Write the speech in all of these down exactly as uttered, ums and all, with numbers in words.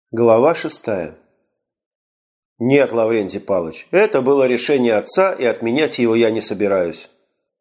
Глава шестая. Нет, Лаврентий Павлович, это было решение отца, и отменять его я не собираюсь.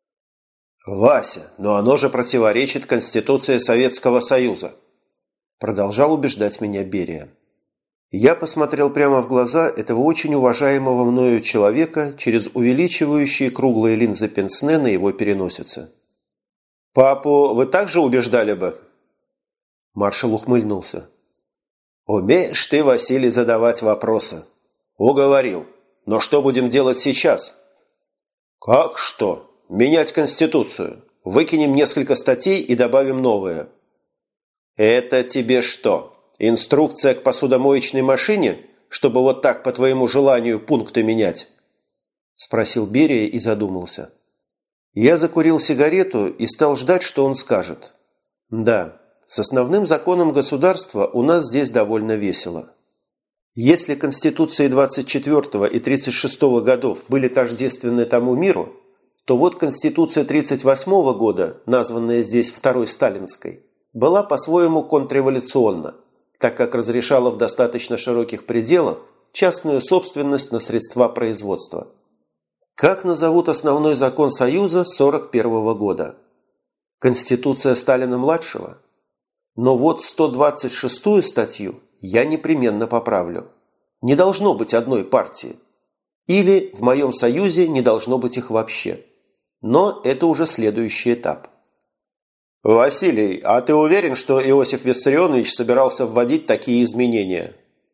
Вася, но оно же противоречит Конституции Советского Союза. Продолжал убеждать меня Берия. Я посмотрел прямо в глаза этого очень уважаемого мною человека через увеличивающие круглые линзы пенсне на его переносице. «Папу вы также убеждали бы?» Маршал ухмыльнулся. «Умеешь ты, Василий, задавать вопросы. Уговорил. Но что будем делать сейчас?» «Как что? Менять Конституцию. Выкинем несколько статей и добавим новые». «Это тебе что? Инструкция к посудомоечной машине, чтобы вот так по твоему желанию пункты менять?» Спросил Берия и задумался. Я закурил сигарету и стал ждать, что он скажет. «Да». С основным законом государства у нас здесь довольно весело. Если Конституции двадцать четвёртого и тридцать шестого годов были тождественны тому миру, то вот Конституция тридцать восьмого года, названная здесь Второй Сталинской, была по-своему контрреволюционна, так как разрешала в достаточно широких пределах частную собственность на средства производства. Как назовут основной закон Союза сорок первого года? Конституция Сталина-младшего? Но вот сто двадцать шестую статью я непременно поправлю. Не должно быть одной партии. Или в моем союзе не должно быть их вообще. Но это уже следующий этап. «Василий, а ты уверен, что Иосиф Виссарионович собирался вводить такие изменения?»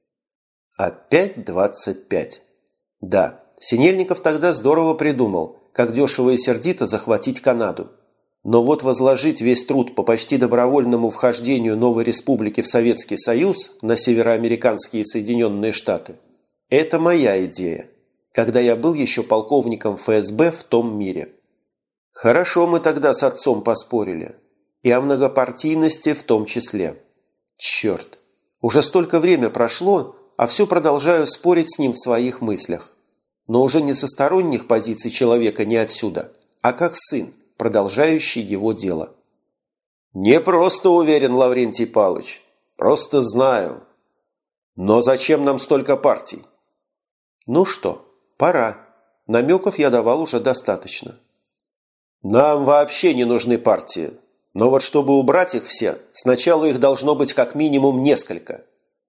Опять двадцать пять. Да, Синельников тогда здорово придумал, как дешево и сердито захватить Канаду. Но вот возложить весь труд по почти добровольному вхождению новой республики в Советский Союз на североамериканские Соединенные Штаты – это моя идея, когда я был еще полковником эф эс бэ в том мире. Хорошо мы тогда с отцом поспорили. И о многопартийности в том числе. Черт, уже столько время прошло, а все продолжаю спорить с ним в своих мыслях. Но уже не со сторонних позиций человека не отсюда, а как сын, продолжающий его дело. «Не просто уверен, Лаврентий Павлович, просто знаю. Но зачем нам столько партий?» «Ну что, пора. Намеков я давал уже достаточно». «Нам вообще не нужны партии. Но вот чтобы убрать их все, сначала их должно быть как минимум несколько».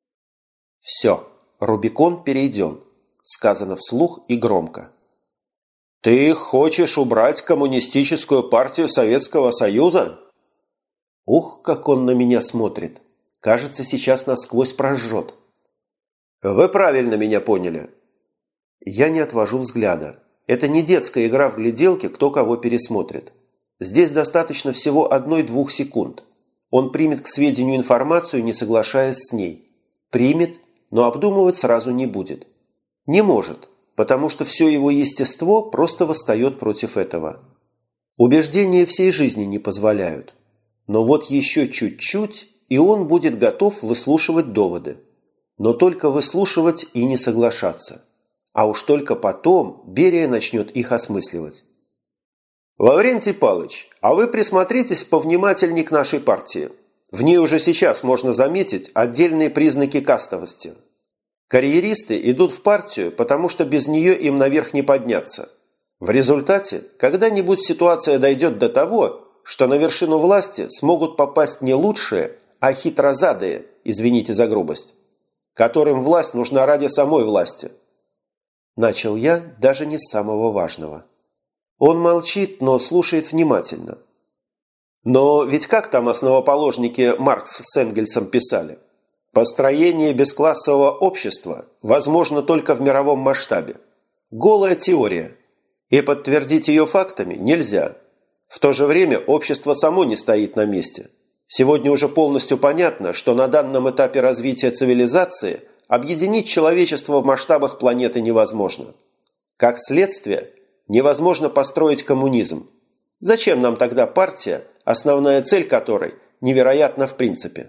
«Все, Рубикон перейден», сказано вслух и громко. «Ты хочешь убрать коммунистическую партию Советского Союза?» Ух, как он на меня смотрит. Кажется, сейчас насквозь прожжет. «Вы правильно меня поняли». Я не отвожу взгляда. Это не детская игра в гляделки, кто кого пересмотрит. Здесь достаточно всего одной-двух секунд. Он примет к сведению информацию, не соглашаясь с ней. Примет, но обдумывать сразу не будет. Не может. Потому что все его естество просто восстает против этого. Убеждения всей жизни не позволяют. Но вот еще чуть-чуть, и он будет готов выслушивать доводы. Но только выслушивать и не соглашаться. А уж только потом Берия начнет их осмысливать. «Лаврентий Павлович, а вы присмотритесь повнимательней к нашей партии. В ней уже сейчас можно заметить отдельные признаки кастовости. Карьеристы идут в партию, потому что без нее им наверх не подняться. В результате, когда-нибудь ситуация дойдет до того, что на вершину власти смогут попасть не лучшие, а хитрозадые, извините за грубость, которым власть нужна ради самой власти». Начал я даже не с самого важного. Он молчит, но слушает внимательно. Но ведь как там основоположники Маркс с Энгельсом писали? Построение бесклассового общества возможно только в мировом масштабе. Голая теория. И подтвердить ее фактами нельзя. В то же время общество само не стоит на месте. Сегодня уже полностью понятно, что на данном этапе развития цивилизации объединить человечество в масштабах планеты невозможно. Как следствие, невозможно построить коммунизм. Зачем нам тогда партия, основная цель которой невероятна в принципе?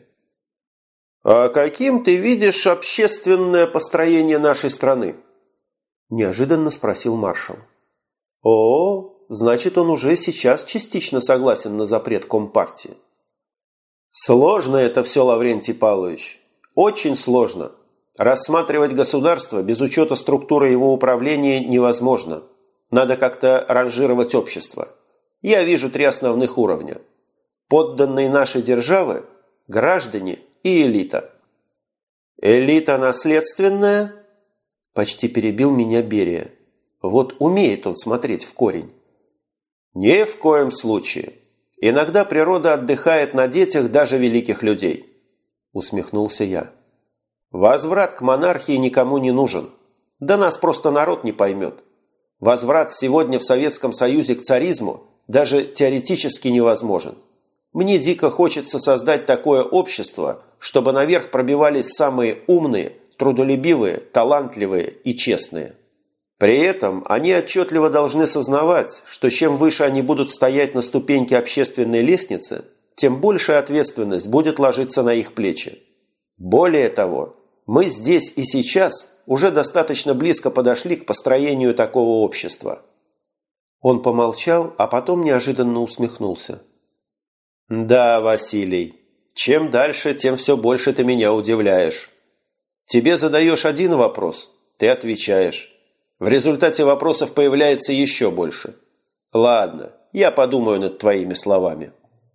«А каким ты видишь общественное построение нашей страны?» – неожиданно спросил маршал. «О, значит, он уже сейчас частично согласен на запрет Компартии». «Сложно это все, Лаврентий Павлович. Очень сложно. Рассматривать государство без учета структуры его управления невозможно. Надо как-то ранжировать общество. Я вижу три основных уровня. Подданные нашей державы, граждане и элита. Элита наследственная? Почти перебил меня Берия. Вот умеет он смотреть в корень. Ни в коем случае. Иногда природа отдыхает на детях даже великих людей. Усмехнулся я. Возврат к монархии никому не нужен. Да нас просто народ не поймет. Возврат сегодня в Советском Союзе к царизму даже теоретически невозможен. Мне дико хочется создать такое общество, чтобы наверх пробивались самые умные, трудолюбивые, талантливые и честные. При этом они отчетливо должны сознавать, что чем выше они будут стоять на ступеньке общественной лестницы, тем большая ответственность будет ложиться на их плечи. Более того, мы здесь и сейчас уже достаточно близко подошли к построению такого общества. Он помолчал, а потом неожиданно усмехнулся. Да, Василий, чем дальше, тем все больше ты меня удивляешь. Тебе задаешь один вопрос, ты отвечаешь. В результате вопросов появляется еще больше. Ладно, я подумаю над твоими словами.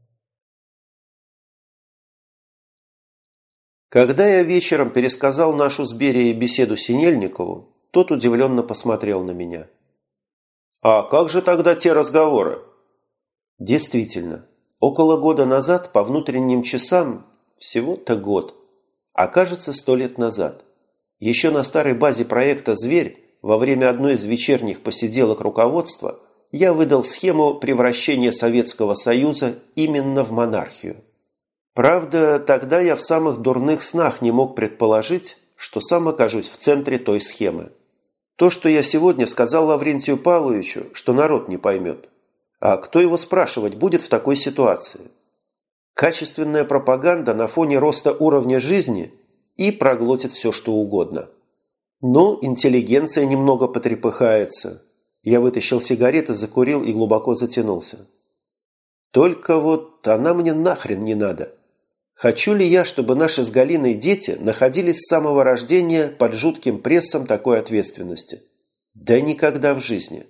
Когда я вечером пересказал нашу с Берией беседу Синельникову, тот удивленно посмотрел на меня. «А как же тогда те разговоры?» Действительно, около года назад по внутренним часам, всего-то год, а кажется сто лет назад, еще на старой базе проекта «Зверь» во время одной из вечерних посиделок руководства я выдал схему превращения Советского Союза именно в монархию. Правда, тогда я в самых дурных снах не мог предположить, что сам окажусь в центре той схемы. То, что я сегодня сказал Лаврентию Павловичу, что народ не поймет. А кто его спрашивать будет в такой ситуации? Качественная пропаганда на фоне роста уровня жизни и проглотит все, что угодно. Но интеллигенция немного потрепыхается. Я вытащил сигареты, закурил и глубоко затянулся. Только вот она мне нахрен не надо. Хочу ли я, чтобы наши с Галиной дети находились с самого рождения под жутким прессом такой ответственности? Да никогда в жизни.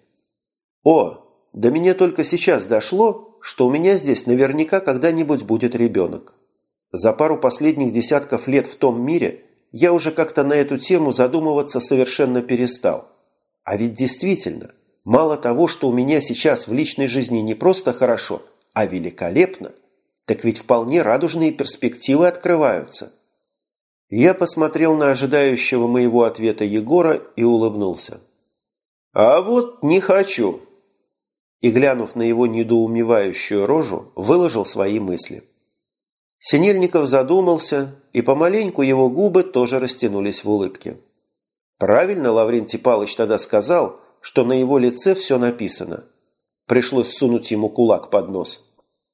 О, до меня только сейчас дошло, что у меня здесь наверняка когда-нибудь будет ребенок. За пару последних десятков лет в том мире я уже как-то на эту тему задумываться совершенно перестал. А ведь действительно, мало того, что у меня сейчас в личной жизни не просто хорошо, а великолепно, так ведь вполне радужные перспективы открываются. Я посмотрел на ожидающего моего ответа Егора и улыбнулся. «А вот не хочу!» И, глянув на его недоумевающую рожу, выложил свои мысли. Синельников задумался, и помаленьку его губы тоже растянулись в улыбке. Правильно Лаврентий Павлович тогда сказал, что на его лице все написано. Пришлось сунуть ему кулак под нос.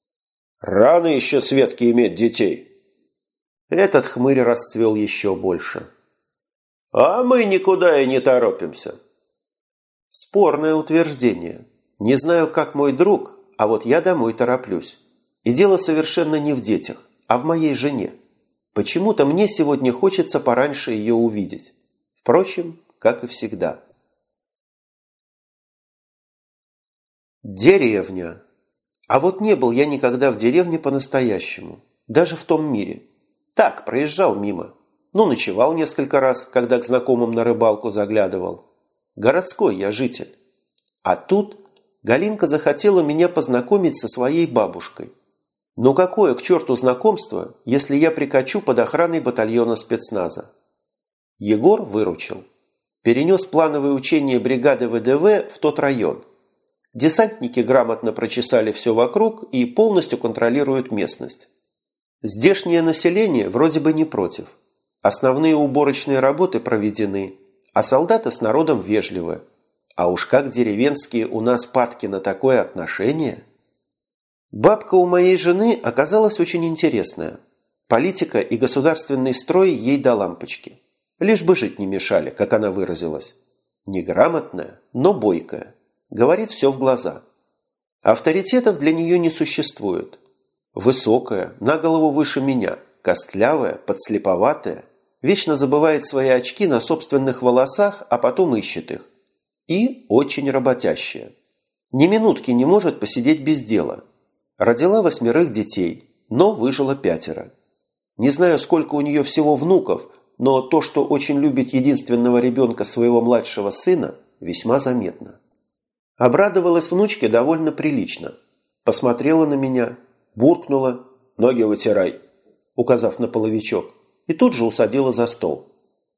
«Рано еще Светке иметь детей!» Этот хмырь расцвел еще больше. «А мы никуда и не торопимся!» Спорное утверждение. Не знаю, как мой друг, а вот я домой тороплюсь. И дело совершенно не в детях, а в моей жене. Почему-то мне сегодня хочется пораньше ее увидеть. Впрочем, как и всегда. Деревня. А вот не был я никогда в деревне по-настоящему. Даже в том мире. Так, проезжал мимо. Ну, ночевал несколько раз, когда к знакомым на рыбалку заглядывал. Городской я житель. А тут Галинка захотела меня познакомить со своей бабушкой. Ну какое к черту знакомство, если я прикачу под охраной батальона спецназа? Егор выручил. Перенес плановые учения бригады вэ дэ вэ в тот район. Десантники грамотно прочесали все вокруг и полностью контролируют местность. Здешнее население вроде бы не против. Основные уборочные работы проведены, а солдаты с народом вежливы. А уж как деревенские у нас падки на такое отношение. Бабка у моей жены оказалась очень интересная. Политика и государственный строй ей до лампочки. Лишь бы жить не мешали, как она выразилась. Неграмотная, но бойкая. Говорит все в глаза. Авторитетов для нее не существует. Высокая, на голову выше меня, костлявая, подслеповатая, вечно забывает свои очки на собственных волосах, а потом ищет их. И очень работящая. Ни минутки не может посидеть без дела. Родила восьмерых детей, но выжила пятеро. Не знаю, сколько у нее всего внуков, но то, что очень любит единственного ребенка своего младшего сына, весьма заметно. Обрадовалась внучке довольно прилично. Посмотрела на меня, буркнула: «Ноги вытирай», указав на половичок, и тут же усадила за стол.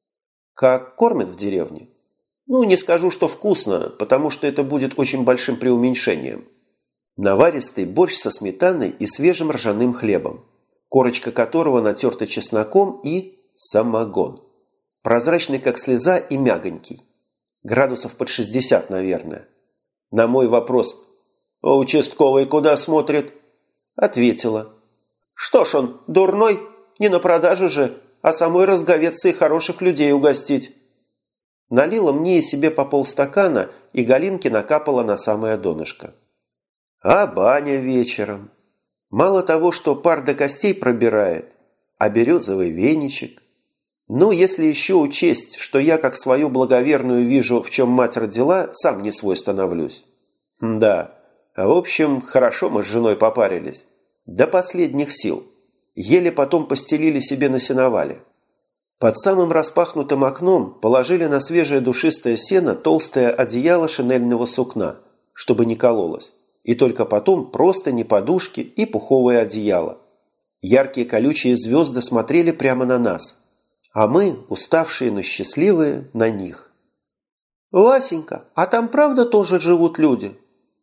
Как кормят в деревне? Ну, не скажу, что вкусно, потому что это будет очень большим преуменьшением. Наваристый борщ со сметаной и свежим ржаным хлебом, корочка которого натерта чесноком, и самогон. Прозрачный, как слеза, и мягонький. Градусов под шестьдесят, наверное. На мой вопрос: «А участковый куда смотрит?» Ответила: «Что ж он, дурной? Не на продажу же, а самой разговеться и хороших людей угостить». Налила мне и себе по полстакана, и Галинке накапала на самое донышко. А баня вечером. Мало того, что пар до костей пробирает, а березовый веничек. Ну, если еще учесть, что я, как свою благоверную, вижу, в чем мать родила, сам не свой становлюсь. Да, в общем, хорошо мы с женой попарились. До последних сил. Еле потом постелили себе на сеновале. Под самым распахнутым окном положили на свежее душистое сено толстое одеяло шинельного сукна, чтобы не кололось, и только потом простыни, подушки и пуховое одеяло. Яркие колючие звезды смотрели прямо на нас, а мы, уставшие, но счастливые, на них. «Васенька, а там правда тоже живут люди?»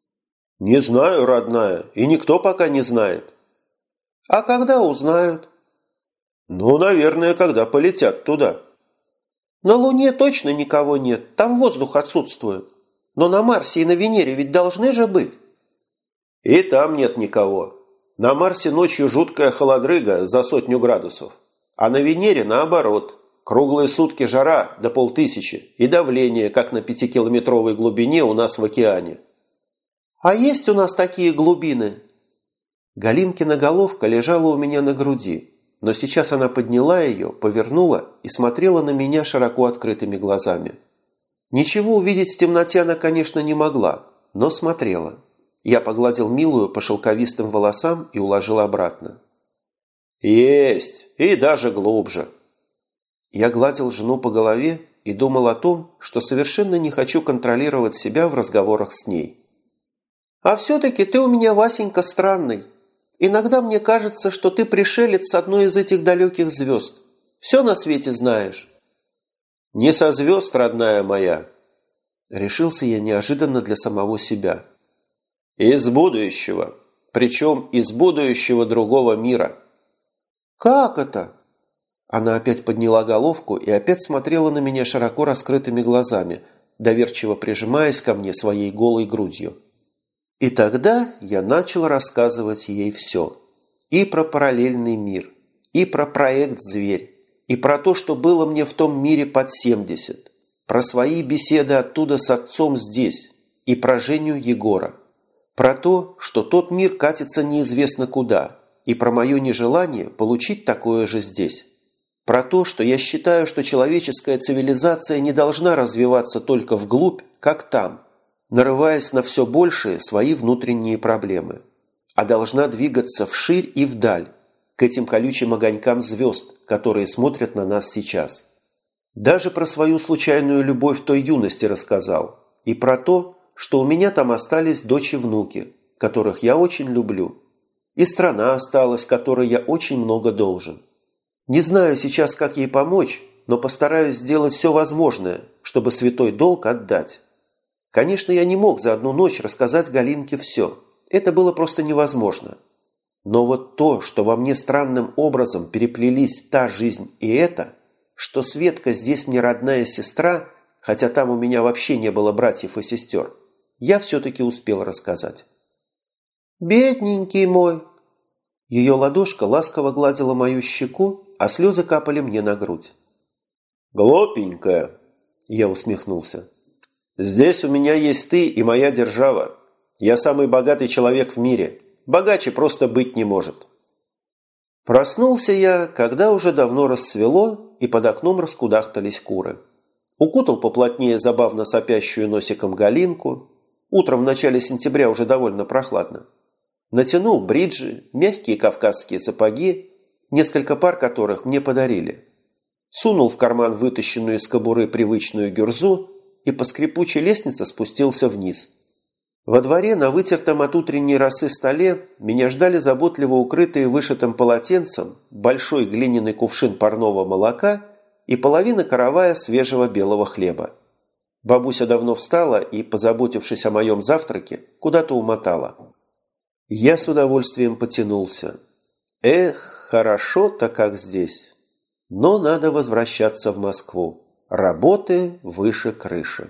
«Не знаю, родная, и никто пока не знает». «А когда узнают?» «Ну, наверное, когда полетят туда». «На Луне точно никого нет, там воздух отсутствует. Но на Марсе и на Венере ведь должны же быть». «И там нет никого. На Марсе ночью жуткая холодрыга за сотню градусов. А на Венере наоборот. Круглые сутки жара до полтысячи и давление, как на пятикилометровой глубине у нас в океане». «А есть у нас такие глубины?» Галинкина головка лежала у меня на груди, но сейчас она подняла ее, повернула и смотрела на меня широко открытыми глазами. Ничего увидеть в темноте она, конечно, не могла, но смотрела. Я погладил милую по шелковистым волосам и уложил обратно. «Есть! И даже глубже!» Я гладил жену по голове и думал о том, что совершенно не хочу контролировать себя в разговорах с ней. «А все-таки ты у меня, Васенька, странный. Иногда мне кажется, что ты пришелец с одной из этих далеких звезд. Все на свете знаешь». «Не со звезд, родная моя!» Решился я неожиданно для самого себя. «Из будущего. Причем из будущего другого мира». «Как это?» Она опять подняла головку и опять смотрела на меня широко раскрытыми глазами, доверчиво прижимаясь ко мне своей голой грудью. И тогда я начал рассказывать ей все. И про параллельный мир, и про проект «Зверь», и про то, что было мне в том мире под семьдесят, про свои беседы оттуда с отцом здесь, и про Женю Егора, про то, что тот мир катится неизвестно куда, и про мое нежелание получить такое же здесь. Про то, что я считаю, что человеческая цивилизация не должна развиваться только вглубь, как там, нарываясь на все большие свои внутренние проблемы, а должна двигаться вширь и вдаль, к этим колючим огонькам звезд, которые смотрят на нас сейчас. Даже про свою случайную любовь той юности рассказал, и про то, что у меня там остались дочь и внуки, которых я очень люблю, и страна осталась, которой я очень много должен. Не знаю сейчас, как ей помочь, но постараюсь сделать все возможное, чтобы святой долг отдать. Конечно, я не мог за одну ночь рассказать Галинке все. Это было просто невозможно. Но вот то, что во мне странным образом переплелись та жизнь и эта, что Светка здесь мне родная сестра, хотя там у меня вообще не было братьев и сестер, я все-таки успел рассказать. «Бедненький мой!» Ее ладошка ласково гладила мою щеку, а слезы капали мне на грудь. «Глупенькая!» – я усмехнулся. «Здесь у меня есть ты и моя держава. Я самый богатый человек в мире. Богаче просто быть не может». Проснулся я, когда уже давно рассвело, и под окном раскудахтались куры. Укутал поплотнее забавно сопящую носиком Галинку. Утром в начале сентября уже довольно прохладно. Натянул бриджи, мягкие кавказские сапоги, несколько пар которых мне подарили. Сунул в карман вытащенную из кобуры привычную гюрзу и по скрипучей лестнице спустился вниз. Во дворе на вытертом от утренней росы столе меня ждали заботливо укрытые вышитым полотенцем большой глиняный кувшин парного молока и половина каравая свежего белого хлеба. Бабуся давно встала и, позаботившись о моем завтраке, куда-то умотала. Я с удовольствием потянулся. Эх, хорошо-то как здесь. Но надо возвращаться в Москву. Работы выше крыши.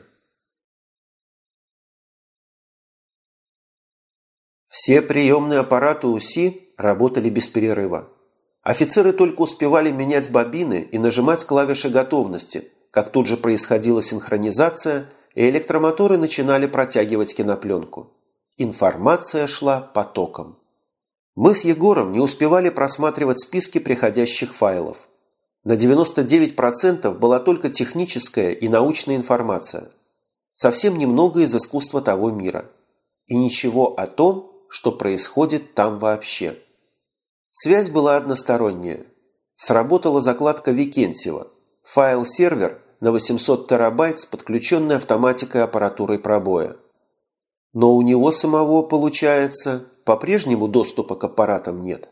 Все приемные аппараты УСИ работали без перерыва. Офицеры только успевали менять бобины и нажимать клавиши готовности, как тут же происходила синхронизация, и электромоторы начинали протягивать кинопленку. Информация шла потоком. Мы с Егором не успевали просматривать списки приходящих файлов. На девяносто девять процентов была только техническая и научная информация. Совсем немного из искусства того мира. И ничего о том, что происходит там вообще. Связь была односторонняя. Сработала закладка Викентьева, файл-сервер на восемьсот терабайт с подключенной автоматикой аппаратурой пробоя. Но у него самого, получается, по-прежнему доступа к аппаратам нет.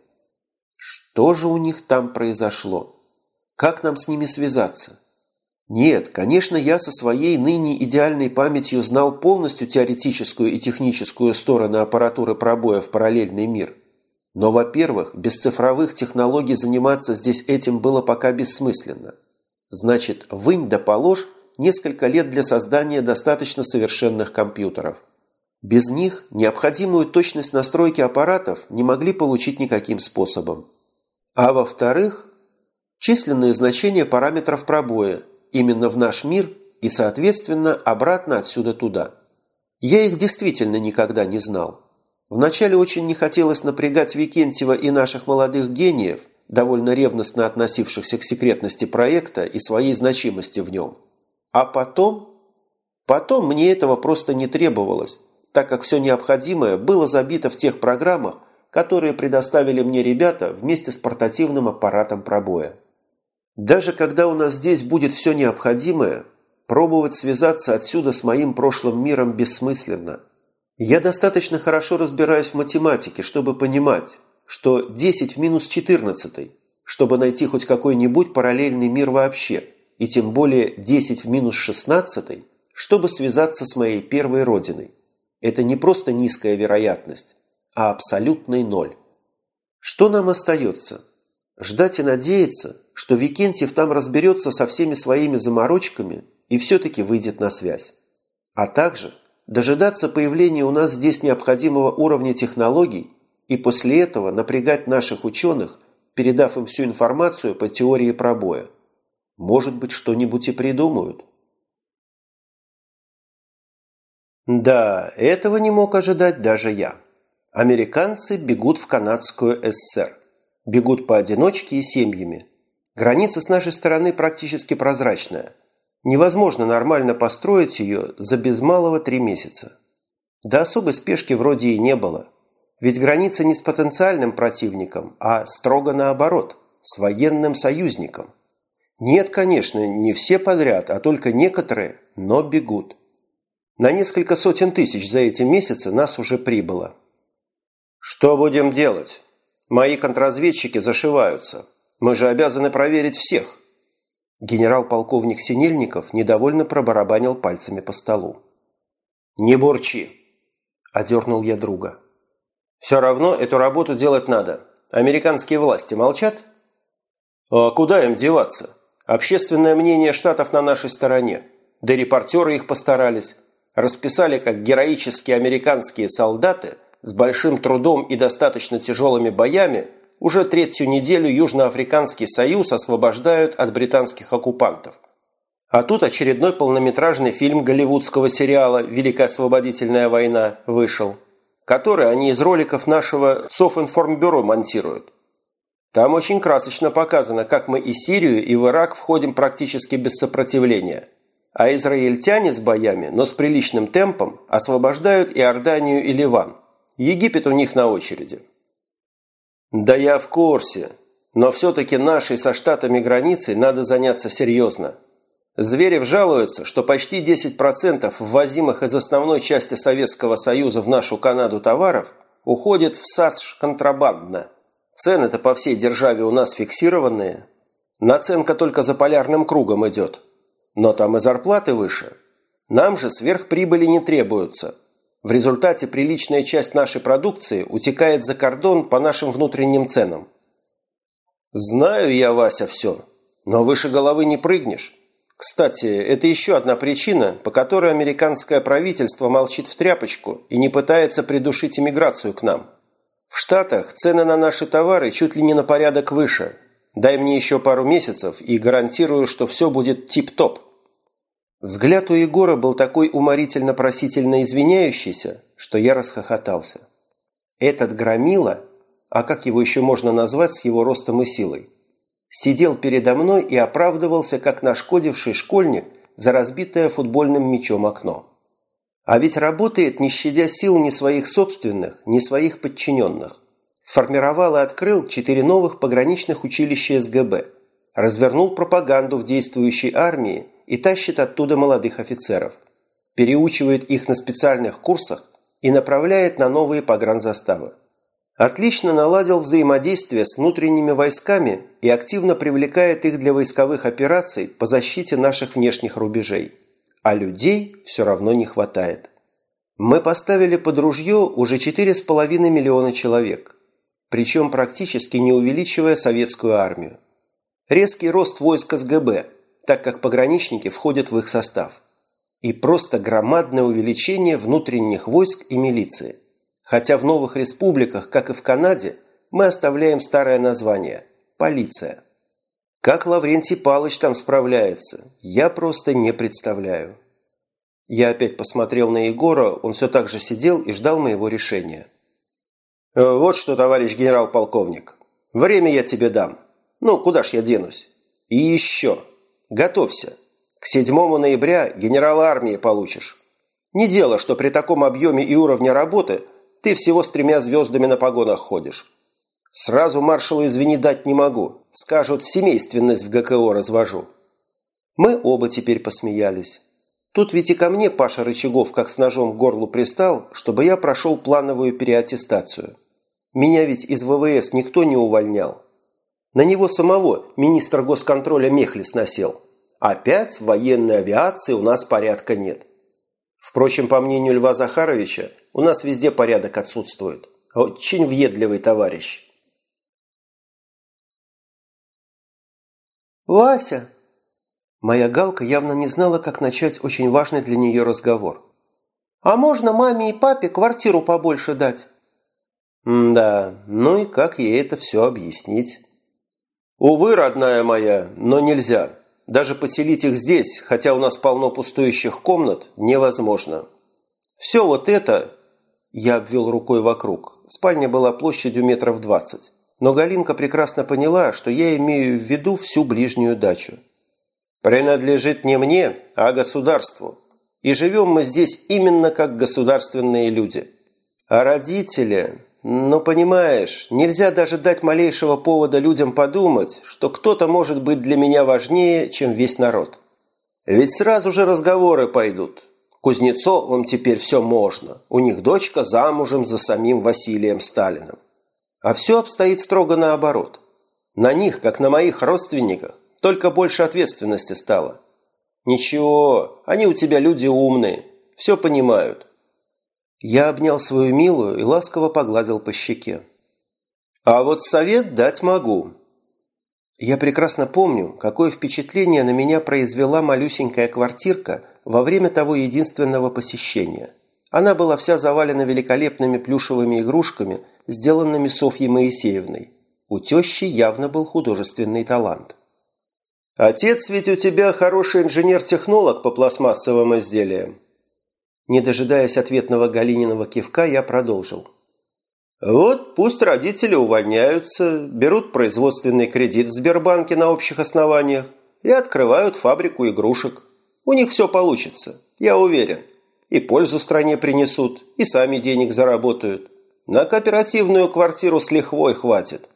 Что же у них там произошло? Как нам с ними связаться? Нет, конечно, я со своей ныне идеальной памятью знал полностью теоретическую и техническую стороны аппаратуры пробоя в параллельный мир. Но, во-первых, без цифровых технологий заниматься здесь этим было пока бессмысленно. Значит, вынь да положь несколько лет для создания достаточно совершенных компьютеров. Без них необходимую точность настройки аппаратов не могли получить никаким способом. А во-вторых, численные значения параметров пробоя именно в наш мир и, соответственно, обратно отсюда туда. Я их действительно никогда не знал. Вначале очень не хотелось напрягать Викентьева и наших молодых гениев, довольно ревностно относившихся к секретности проекта и своей значимости в нем. А потом... Потом мне этого просто не требовалось, так как все необходимое было забито в тех программах, которые предоставили мне ребята вместе с портативным аппаратом пробоя. Даже когда у нас здесь будет все необходимое, пробовать связаться отсюда с моим прошлым миром бессмысленно. Я достаточно хорошо разбираюсь в математике, чтобы понимать, что десять в минус четырнадцать, чтобы найти хоть какой-нибудь параллельный мир вообще, и тем более десять в минус шестнадцать, чтобы связаться с моей первой родиной. Это не просто низкая вероятность, а абсолютный ноль. Что нам остается? Ждать и надеяться, что Викентьев там разберется со всеми своими заморочками и все-таки выйдет на связь. А также дожидаться появления у нас здесь необходимого уровня технологий и после этого напрягать наших ученых, передав им всю информацию по теории пробоя. Может быть, что-нибудь и придумают. Да, этого не мог ожидать даже я. Американцы бегут в канадскую ССР. Бегут поодиночке и семьями. Граница с нашей стороны практически прозрачная. Невозможно нормально построить ее за без малого три месяца. Да особой спешки вроде и не было. Ведь граница не с потенциальным противником, а строго наоборот, с военным союзником. Нет, конечно, не все подряд, а только некоторые, но бегут. На несколько сотен тысяч за эти месяцы нас уже прибыло. Что будем делать? Мои контрразведчики зашиваются. Мы же обязаны проверить всех. Генерал-полковник Синельников недовольно пробарабанил пальцами по столу. «Не бурчи!» – одернул я друга. «Все равно эту работу делать надо. Американские власти молчат?» «А куда им деваться? Общественное мнение Штатов на нашей стороне. Да репортеры их постарались. Расписали, как героические американские солдаты с большим трудом и достаточно тяжелыми боями уже третью неделю Южноафриканский Союз освобождают от британских оккупантов. А тут очередной полнометражный фильм голливудского сериала «Великая освободительная война» вышел, который они из роликов нашего Софинформбюро монтируют. Там очень красочно показано, как мы и Сирию, и в Ирак входим практически без сопротивления. А израильтяне с боями, но с приличным темпом, освобождают Иорданию и Ливан. Египет у них на очереди. Да я в курсе. Но все-таки нашей со штатами границей надо заняться серьезно. Зверев жалуется, что почти десять процентов ввозимых из основной части Советского Союза в нашу Канаду товаров уходит в САСШ контрабандно. Цены-то по всей державе у нас фиксированные. Наценка только за полярным кругом идет. Но там и зарплаты выше. Нам же сверхприбыли не требуются. В результате приличная часть нашей продукции утекает за кордон по нашим внутренним ценам. Знаю я, Вася, все. Но выше головы не прыгнешь. Кстати, это еще одна причина, по которой американское правительство молчит в тряпочку и не пытается придушить иммиграцию к нам. В Штатах цены на наши товары чуть ли не на порядок выше. Дай мне еще пару месяцев и гарантирую, что все будет тип-топ. Взгляд у Егора был такой уморительно-просительно извиняющийся, что я расхохотался. Этот громила, а как его еще можно назвать с его ростом и силой, сидел передо мной и оправдывался, как нашкодивший школьник за разбитое футбольным мячом окно. А ведь работает, не щадя сил ни своих собственных, ни своих подчиненных. Сформировал и открыл четыре новых пограничных училища эс гэ бэ, развернул пропаганду в действующей армии и тащит оттуда молодых офицеров, переучивает их на специальных курсах и направляет на новые погранзаставы. Отлично наладил взаимодействие с внутренними войсками и активно привлекает их для войсковых операций по защите наших внешних рубежей. А людей все равно не хватает. Мы поставили под ружье уже четыре с половиной миллиона человек, причем практически не увеличивая советскую армию. Резкий рост войск эс гэ бэ, так как пограничники входят в их состав. И просто громадное увеличение внутренних войск и милиции. Хотя в новых республиках, как и в Канаде, мы оставляем старое название – полиция. Как Лаврентий Палыч там справляется, я просто не представляю. Я опять посмотрел на Егора, он все так же сидел и ждал моего решения. «Вот что, товарищ генерал-полковник, время я тебе дам. Ну, куда ж я денусь? И еще, готовься. К седьмому ноября генерала армии получишь. Не дело, что при таком объеме и уровне работы ты всего с тремя звездами на погонах ходишь. Сразу маршалу извини дать не могу. Скажут, семейственность в гэ ка о развожу». Мы оба теперь посмеялись. Тут ведь и ко мне Паша Рычагов как с ножом к горлу пристал, чтобы я прошел плановую переаттестацию. Меня ведь из вэ вэ эс никто не увольнял. На него самого министр госконтроля Мехлис насел. Опять в военной авиации у нас порядка нет. Впрочем, по мнению Льва Захаровича, у нас везде порядок отсутствует. Очень въедливый товарищ. «Вася!» Моя Галка явно не знала, как начать очень важный для нее разговор. «А можно маме и папе квартиру побольше дать?» «Да, ну и как ей это все объяснить?» «Увы, родная моя, но нельзя. Даже поселить их здесь, хотя у нас полно пустующих комнат, невозможно. Все вот это...» Я обвел рукой вокруг. Спальня была площадью метров двадцать. Но Галинка прекрасно поняла, что я имею в виду всю ближнюю дачу. «Принадлежит не мне, а государству. И живем мы здесь именно как государственные люди. А родители... Ну, понимаешь, нельзя даже дать малейшего повода людям подумать, что кто-то может быть для меня важнее, чем весь народ. Ведь сразу же разговоры пойдут. Кузнецовым теперь все можно. У них дочка замужем за самим Василием Сталиным. А все обстоит строго наоборот. На них, как на моих родственниках, только больше ответственности стало. Ничего, они у тебя люди умные, все понимают». Я обнял свою милую и ласково погладил по щеке. «А вот совет дать могу». Я прекрасно помню, какое впечатление на меня произвела малюсенькая квартирка во время того единственного посещения. Она была вся завалена великолепными плюшевыми игрушками, сделанными Софьей Моисеевной. У тещи явно был художественный талант. «Отец ведь у тебя хороший инженер-технолог по пластмассовым изделиям». Не дожидаясь ответного Галининого кивка, я продолжил. Вот пусть родители увольняются, берут производственный кредит в Сбербанке на общих основаниях и открывают фабрику игрушек. У них все получится, я уверен. И пользу стране принесут, и сами денег заработают. На кооперативную квартиру с лихвой хватит.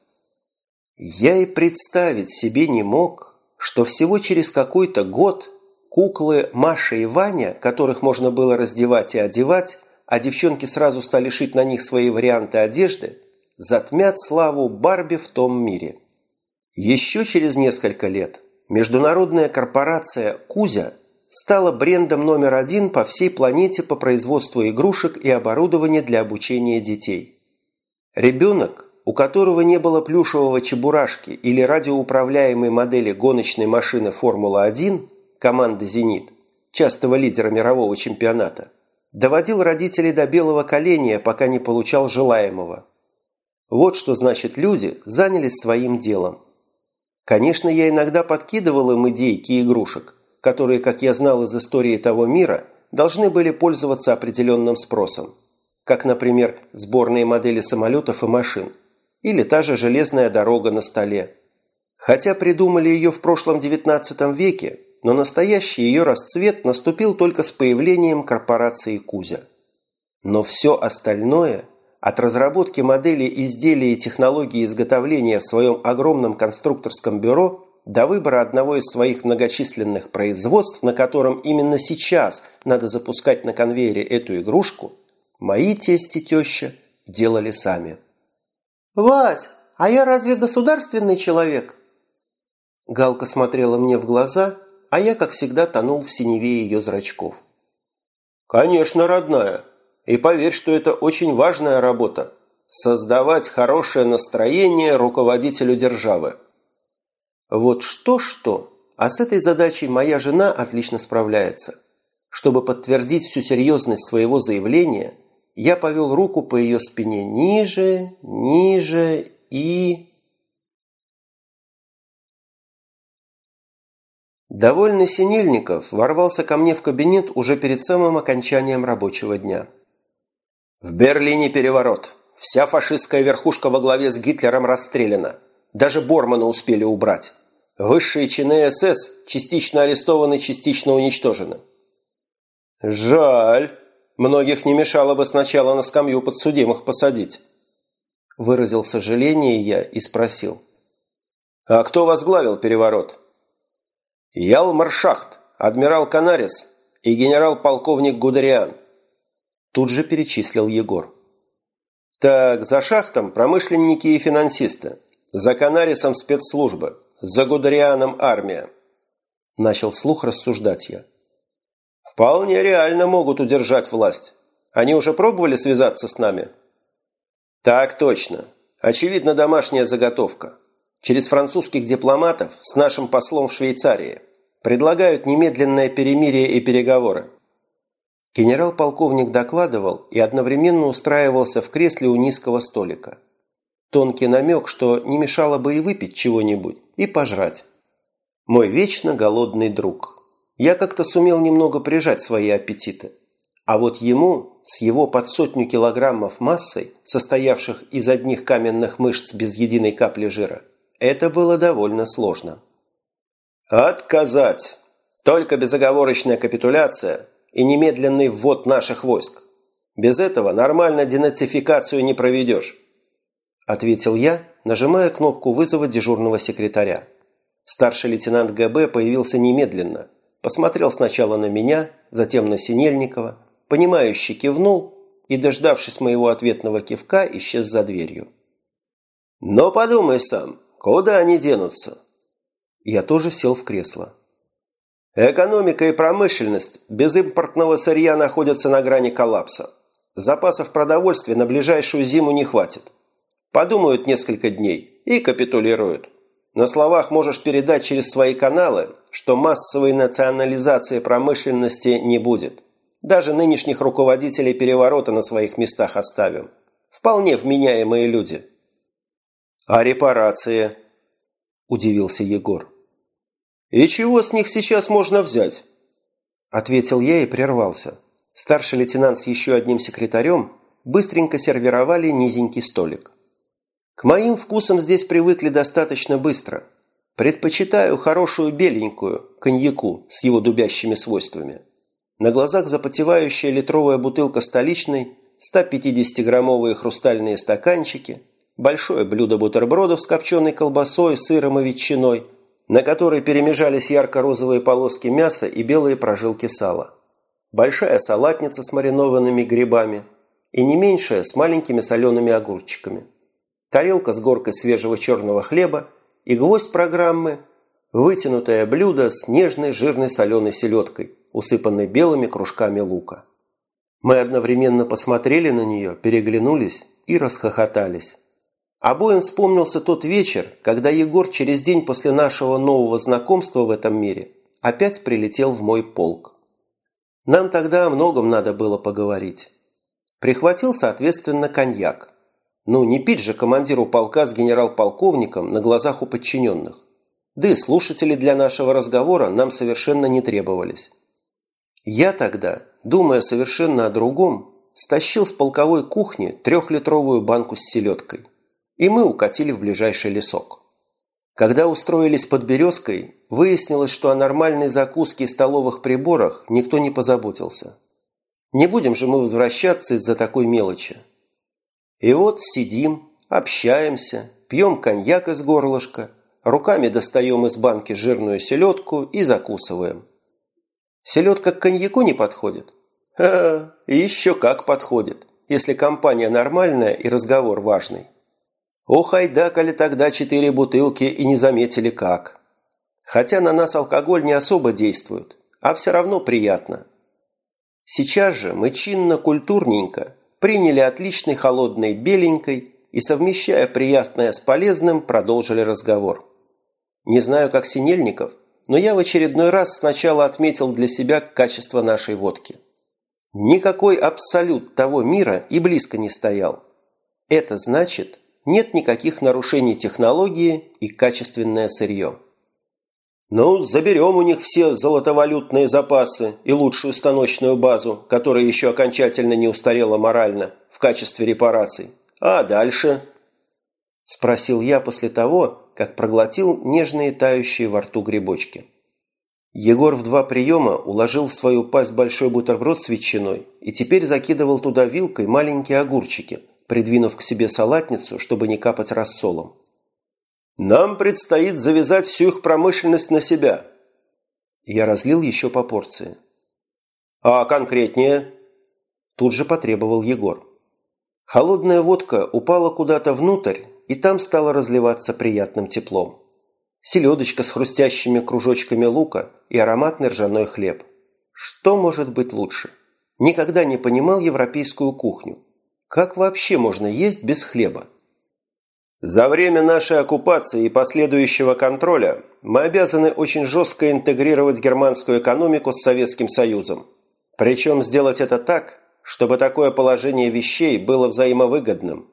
Я и представить себе не мог, что всего через какой-то год куклы Маша и Ваня, которых можно было раздевать и одевать, а девчонки сразу стали шить на них свои варианты одежды, затмят славу Барби в том мире. Еще через несколько лет международная корпорация «Кузя» стала брендом номер один по всей планете по производству игрушек и оборудования для обучения детей. Ребенок, у которого не было плюшевого чебурашки или радиоуправляемой модели гоночной машины Формула один команды «Зенит», частого лидера мирового чемпионата, доводил родителей до белого коленя, пока не получал желаемого. Вот что значит люди занялись своим делом. Конечно, я иногда подкидывал им идейки игрушек, которые, как я знал из истории того мира, должны были пользоваться определенным спросом. Как, например, сборные модели самолетов и машин. Или та же железная дорога на столе. Хотя придумали ее в прошлом девятнадцатом веке, но настоящий ее расцвет наступил только с появлением корпорации «Кузя». Но все остальное, от разработки моделей изделий и технологии изготовления в своем огромном конструкторском бюро до выбора одного из своих многочисленных производств, на котором именно сейчас надо запускать на конвейере эту игрушку, мои тесть и теща делали сами. «Вась, а я разве государственный человек?» Галка смотрела мне в глаза, а я, как всегда, тонул в синеве ее зрачков. «Конечно, родная. И поверь, что это очень важная работа – создавать хорошее настроение руководителю державы». Вот что-что, а с этой задачей моя жена отлично справляется. Чтобы подтвердить всю серьезность своего заявления, я повел руку по ее спине ниже, ниже и... Довольный Синельников ворвался ко мне в кабинет уже перед самым окончанием рабочего дня. «В Берлине переворот. Вся фашистская верхушка во главе с Гитлером расстреляна. Даже Бормана успели убрать. Высшие чины СС частично арестованы, частично уничтожены». «Жаль. Многих не мешало бы сначала на скамью подсудимых посадить». Выразил сожаление я и спросил. «А кто возглавил переворот?» «Ялмаршахт, адмирал Канарис и генерал-полковник Гудериан», тут же перечислил Егор. «Так, за шахтом промышленники и финансисты, за Канарисом спецслужбы, за Гудерианом армия», начал вслух рассуждать я. «Вполне реально могут удержать власть. Они уже пробовали связаться с нами?» «Так точно. Очевидно, домашняя заготовка. Через французских дипломатов с нашим послом в Швейцарии. Предлагают немедленное перемирие и переговоры». Генерал-полковник докладывал и одновременно устраивался в кресле у низкого столика. Тонкий намек, что не мешало бы и выпить чего-нибудь, и пожрать. Мой вечно голодный друг. Я как-то сумел немного прижать свои аппетиты. А вот ему, с его под сотню килограммов массой, состоявших из одних каменных мышц без единой капли жира, это было довольно сложно. «Отказать! Только безоговорочная капитуляция и немедленный ввод наших войск. Без этого нормально денацификацию не проведешь», ответил я, нажимая кнопку вызова дежурного секретаря. Старший лейтенант ГБ появился немедленно, посмотрел сначала на меня, затем на Синельникова, понимающе кивнул и, дождавшись моего ответного кивка, исчез за дверью. «Но подумай сам, куда они денутся?» Я тоже сел в кресло. «Экономика и промышленность без импортного сырья находятся на грани коллапса. Запасов продовольствия на ближайшую зиму не хватит. Подумают несколько дней и капитулируют. На словах можешь передать через свои каналы, что массовой национализации промышленности не будет. Даже нынешних руководителей переворота на своих местах оставим. Вполне вменяемые люди». «А репарации?» – удивился Егор. «И чего с них сейчас можно взять?» Ответил я и прервался. Старший лейтенант с еще одним секретарем быстренько сервировали низенький столик. К моим вкусам здесь привыкли достаточно быстро. Предпочитаю хорошую беленькую, коньяку с его дубящими свойствами. На глазах запотевающая литровая бутылка столичной, сто пятидесятиграммовые хрустальные стаканчики, большое блюдо бутербродов с копченой колбасой, сыром и ветчиной, на которой перемежались ярко-розовые полоски мяса и белые прожилки сала. Большая салатница с маринованными грибами и не меньшая с маленькими солеными огурчиками. Тарелка с горкой свежего черного хлеба и гвоздь программы – вытянутое блюдо с нежной жирной соленой селедкой, усыпанной белыми кружками лука. Мы одновременно посмотрели на нее, переглянулись и расхохотались. Обоим вспомнился тот вечер, когда Егор через день после нашего нового знакомства в этом мире опять прилетел в мой полк. Нам тогда о многом надо было поговорить. Прихватил, соответственно, коньяк. Ну, не пить же командиру полка с генерал-полковником на глазах у подчиненных. Да и слушатели для нашего разговора нам совершенно не требовались. Я тогда, думая совершенно о другом, стащил с полковой кухни трехлитровую банку с селедкой. И мы укатили в ближайший лесок. Когда устроились под березкой, выяснилось, что о нормальной закуске и столовых приборах никто не позаботился. Не будем же мы возвращаться из-за такой мелочи. И вот сидим, общаемся, пьем коньяк из горлышка, руками достаем из банки жирную селедку и закусываем. Селедка к коньяку не подходит? Ха-ха, еще как подходит, если компания нормальная и разговор важный. Ох, айдакали тогда четыре бутылки и не заметили как. Хотя на нас алкоголь не особо действует, а все равно приятно. Сейчас же мы чинно-культурненько приняли отличной холодной беленькой и, совмещая приятное с полезным, продолжили разговор. Не знаю, как Синельников, но я в очередной раз сначала отметил для себя качество нашей водки. Никакой абсолют того мира и близко не стоял. Это значит, нет никаких нарушений технологии и качественное сырье. Ну, заберем у них все золотовалютные запасы и лучшую станочную базу, которая еще окончательно не устарела морально, в качестве репараций. А дальше? Спросил я после того, как проглотил нежные тающие во рту грибочки. Егор в два приема уложил в свою пасть большой бутерброд с ветчиной и теперь закидывал туда вилкой маленькие огурчики, придвинув к себе салатницу, чтобы не капать рассолом. «Нам предстоит завязать всю их промышленность на себя». Я разлил еще по порции. «А конкретнее?» Тут же потребовал Егор. Холодная водка упала куда-то внутрь, и там стала разливаться приятным теплом. Селедочка с хрустящими кружочками лука и ароматный ржаной хлеб. Что может быть лучше? Никогда не понимал европейскую кухню. Как вообще можно есть без хлеба? За время нашей оккупации и последующего контроля мы обязаны очень жестко интегрировать германскую экономику с Советским Союзом. Причем сделать это так, чтобы такое положение вещей было взаимовыгодным.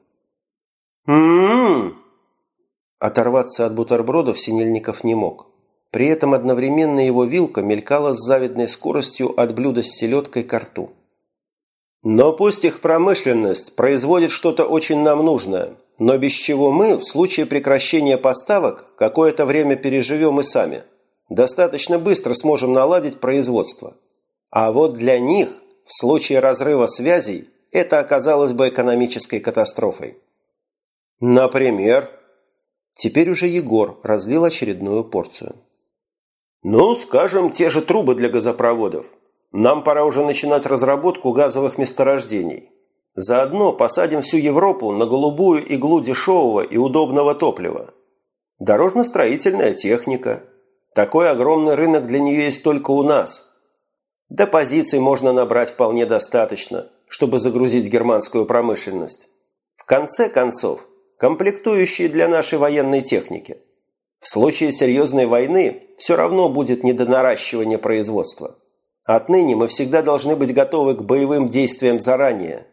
М-м-м! Оторваться от бутербродов Синельников не мог. При этом одновременно его вилка мелькала с завидной скоростью от блюда с селедкой ко рту. Но пусть их промышленность производит что-то очень нам нужное, но без чего мы, в случае прекращения поставок, какое-то время переживем и сами. Достаточно быстро сможем наладить производство. А вот для них, в случае разрыва связей, это оказалось бы экономической катастрофой. Например? Теперь уже Егор разлил очередную порцию. Ну, скажем, те же трубы для газопроводов. Нам пора уже начинать разработку газовых месторождений. Заодно посадим всю Европу на голубую иглу дешевого и удобного топлива. Дорожно-строительная техника. Такой огромный рынок для нее есть только у нас. Да позиций можно набрать вполне достаточно, чтобы загрузить германскую промышленность. В конце концов, комплектующие для нашей военной техники. В случае серьезной войны все равно будет не до наращивания производства. Отныне мы всегда должны быть готовы к боевым действиям заранее.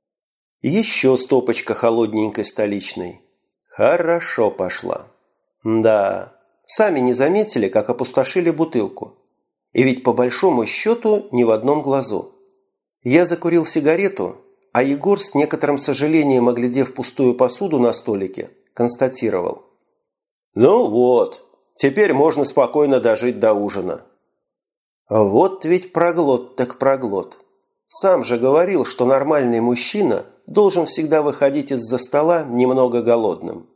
Еще стопочка холодненькой столичной. Хорошо пошла. Да, сами не заметили, как опустошили бутылку. И ведь по большому счету ни в одном глазу. Я закурил сигарету, а Егор, с некоторым сожалением оглядев пустую посуду на столике, констатировал: «Ну вот, теперь можно спокойно дожить до ужина». Вот ведь проглот так проглот. Сам же говорил, что нормальный мужчина должен всегда выходить из-за стола немного голодным.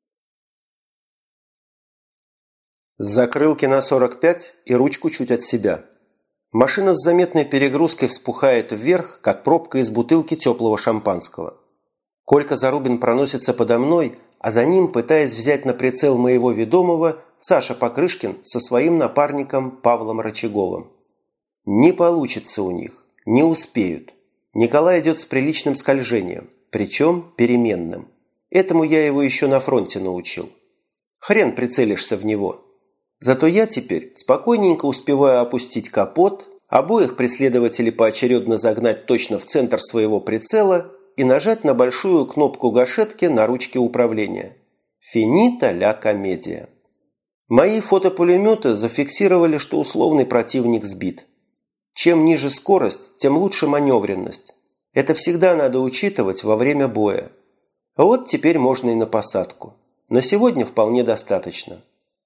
Закрылки на сорок пять и ручку чуть от себя. Машина с заметной перегрузкой вспухает вверх, как пробка из бутылки теплого шампанского. Колька Зарубин проносится подо мной, а за ним, пытаясь взять на прицел моего ведомого, Саша Покрышкин со своим напарником Павлом Рычаговым. Не получится у них, не успеют. Николай идет с приличным скольжением, причем переменным. Этому я его еще на фронте научил. Хрен прицелишься в него. Зато я теперь спокойненько успеваю опустить капот, обоих преследователей поочередно загнать точно в центр своего прицела и нажать на большую кнопку гашетки на ручке управления. Финита ля комедия. Мои фотопулеметы зафиксировали, что условный противник сбит. Чем ниже скорость, тем лучше маневренность. Это всегда надо учитывать во время боя. А вот теперь можно и на посадку. На сегодня вполне достаточно.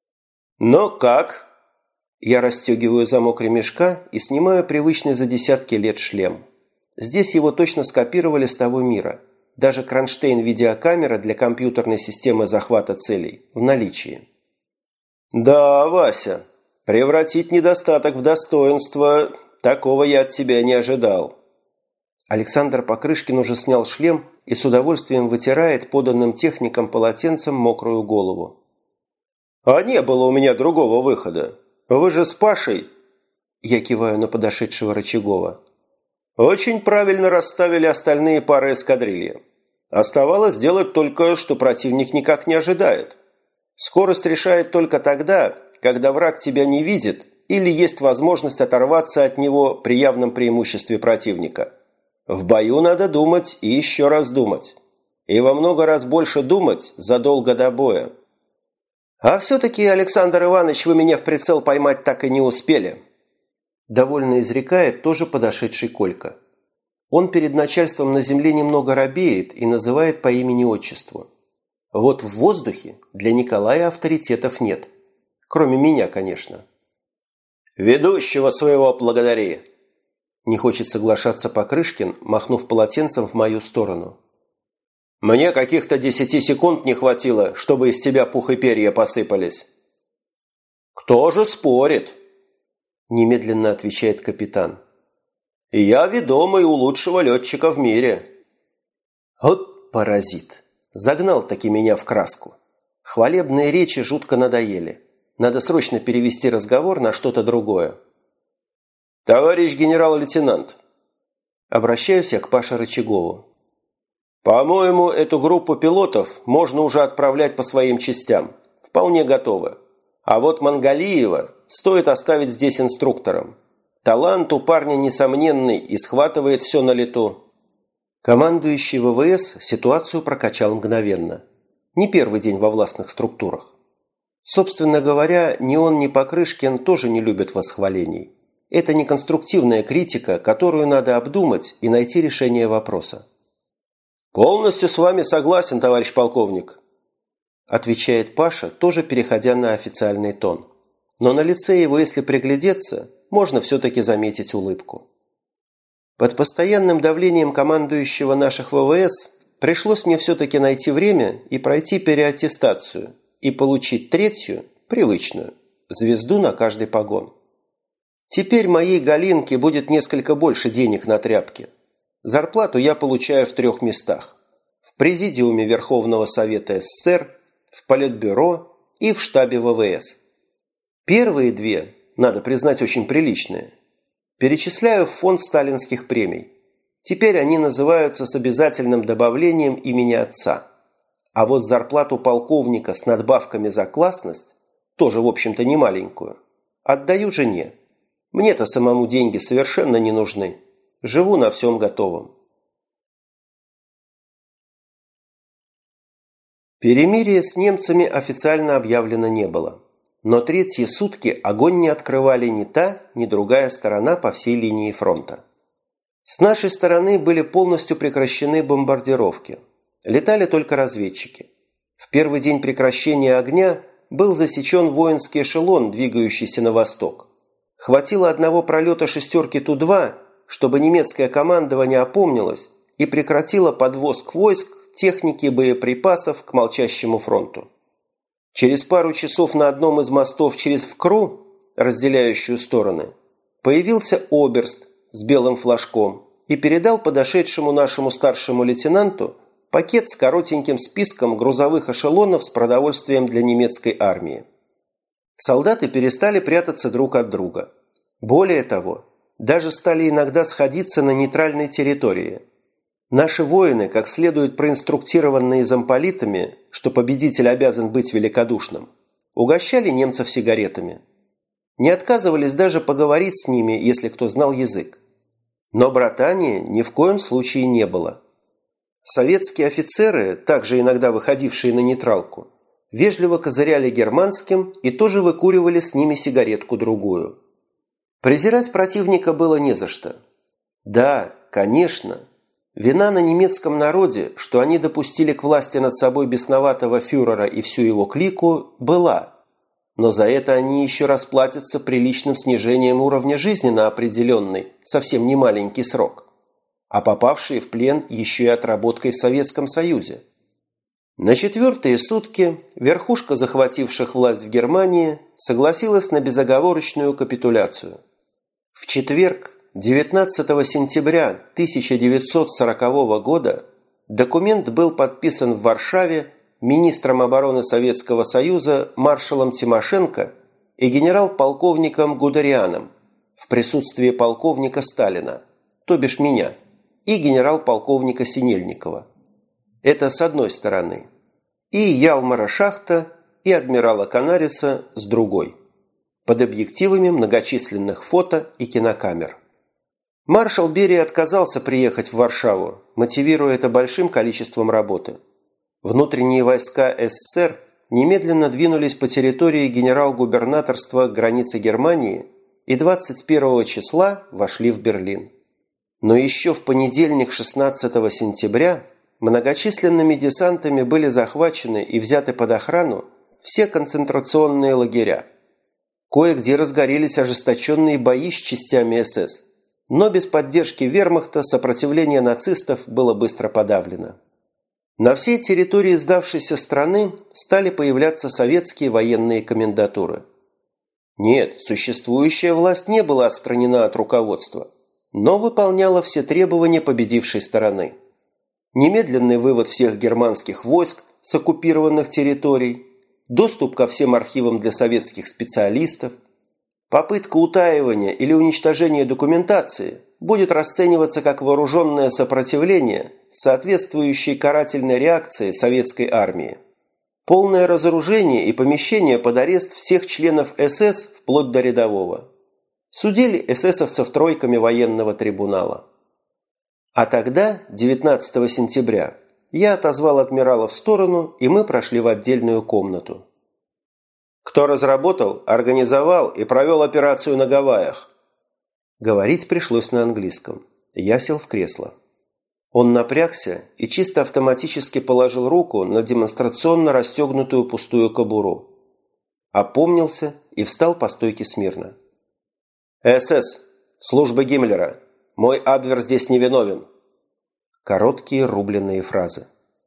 «Но как?» Я расстегиваю замок ремешка и снимаю привычный за десятки лет шлем. Здесь его точно скопировали с того мира. Даже кронштейн видеокамеры для компьютерной системы захвата целей в наличии. «Да, Вася, превратить недостаток в достоинство, такого я от тебя не ожидал». Александр Покрышкин уже снял шлем и с удовольствием вытирает поданным техникам полотенцем мокрую голову. «А не было у меня другого выхода. Вы же с Пашей...» Я киваю на подошедшего Рычагова. «Очень правильно расставили остальные пары эскадрильи. Оставалось сделать только, что противник никак не ожидает. Скорость решает только тогда, когда враг тебя не видит или есть возможность оторваться от него при явном преимуществе противника. В бою надо думать и еще раз думать. И во много раз больше думать задолго до боя. А все-таки, Александр Иванович, вы меня в прицел поймать так и не успели». Довольно изрекает тоже подошедший Колька. Он перед начальством на земле немного робеет и называет по имени-отчеству. Вот в воздухе для Николая авторитетов нет. Кроме меня, конечно. «Ведущего своего благодари!» Не хочет соглашаться Покрышкин, махнув полотенцем в мою сторону. «Мне каких-то десяти секунд не хватило, чтобы из тебя пух и перья посыпались». «Кто же спорит?» Немедленно отвечает капитан. «Я ведомый у лучшего летчика в мире». Вот паразит. Загнал-таки меня в краску. Хвалебные речи жутко надоели. Надо срочно перевести разговор на что-то другое. «Товарищ генерал-лейтенант». Обращаюсь я к Паше Рычагову. «По-моему, эту группу пилотов можно уже отправлять по своим частям. Вполне готовы. А вот Мангалиева стоит оставить здесь инструктором. Талант у парня несомненный и схватывает все на лету». Командующий ВВС ситуацию прокачал мгновенно. Не первый день во властных структурах. Собственно говоря, ни он, ни Покрышкин тоже не любят восхвалений. Это не конструктивная критика, которую надо обдумать и найти решение вопроса. «Полностью с вами согласен, товарищ полковник», отвечает Паша, тоже переходя на официальный тон. Но на лице его, если приглядеться, можно все-таки заметить улыбку. Под постоянным давлением командующего наших ВВС пришлось мне все-таки найти время и пройти переаттестацию и получить третью, привычную, звезду на каждый погон. Теперь моей Галинке будет несколько больше денег на тряпки. Зарплату я получаю в трех местах. В Президиуме Верховного Совета СССР, в Политбюро и в штабе ВВС. Первые две, надо признать, очень приличные. Перечисляю в фонд сталинских премий. Теперь они называются с обязательным добавлением имени отца. А вот зарплату полковника с надбавками за классность, тоже, в общем-то, не маленькую, отдаю жене. Мне-то самому деньги совершенно не нужны. Живу на всем готовом. Перемирие с немцами официально объявлено не было. Но третьи сутки огонь не открывали ни та, ни другая сторона по всей линии фронта. С нашей стороны были полностью прекращены бомбардировки. Летали только разведчики. В первый день прекращения огня был засечен воинский эшелон, двигающийся на восток. Хватило одного пролета шестерки Ту два, чтобы немецкое командование опомнилось и прекратило подвоз войск, техники и боеприпасов к молчащему фронту. Через пару часов на одном из мостов через Вкру, разделяющую стороны, появился оберст с белым флажком и передал подошедшему нашему старшему лейтенанту пакет с коротеньким списком грузовых эшелонов с продовольствием для немецкой армии. Солдаты перестали прятаться друг от друга. Более того, даже стали иногда сходиться на нейтральной территории. Наши воины, как следует проинструктированные замполитами, что победитель обязан быть великодушным, угощали немцев сигаретами. Не отказывались даже поговорить с ними, если кто знал язык. Но братания ни в коем случае не было. Советские офицеры, также иногда выходившие на нейтралку, вежливо козыряли германским и тоже выкуривали с ними сигаретку-другую. Презирать противника было не за что. Да, конечно, вина на немецком народе, что они допустили к власти над собой бесноватого фюрера и всю его клику, была. Но за это они еще расплатятся приличным снижением уровня жизни на определенный, совсем не маленький срок. А попавшие в плен еще и отработкой в Советском Союзе. На четвертые сутки верхушка захвативших власть в Германии согласилась на безоговорочную капитуляцию. В четверг, девятнадцатого сентября тысяча девятьсот сорокового года, документ был подписан в Варшаве министром обороны Советского Союза маршалом Тимошенко и генерал-полковником Гудерианом в присутствии полковника Сталина, то бишь меня, и генерал-полковника Синельникова. Это с одной стороны. И Ялмара Шахта, и адмирала Канариса с другой. Под объективами многочисленных фото и кинокамер. Маршал Берия отказался приехать в Варшаву, мотивируя это большим количеством работы. Внутренние войска СССР немедленно двинулись по территории генерал-губернаторства к границе Германии и двадцать первого числа вошли в Берлин. Но еще в понедельник шестнадцатого сентября многочисленными десантами были захвачены и взяты под охрану все концентрационные лагеря. Кое-где разгорелись ожесточенные бои с частями СС, но без поддержки вермахта сопротивление нацистов было быстро подавлено. На всей территории сдавшейся страны стали появляться советские военные комендатуры. Нет, существующая власть не была отстранена от руководства, но выполняла все требования победившей стороны. Немедленный вывод всех германских войск с оккупированных территорий, доступ ко всем архивам для советских специалистов, попытка утаивания или уничтожения документации будет расцениваться как вооруженное сопротивление соответствующей карательной реакции советской армии. Полное разоружение и помещение под арест всех членов СС вплоть до рядового. Судили эсэсовцев тройками военного трибунала. А тогда, девятнадцатого сентября, я отозвал адмирала в сторону, и мы прошли в отдельную комнату. Кто разработал, организовал и провел операцию на Гавайях? Говорить пришлось на английском. Я сел в кресло. Он напрягся и чисто автоматически положил руку на демонстрационно расстегнутую пустую кобуру. Опомнился и встал по стойке смирно. «СС, служба Гиммлера. Мой Абвер здесь не виновен». Короткие рубленые фразы.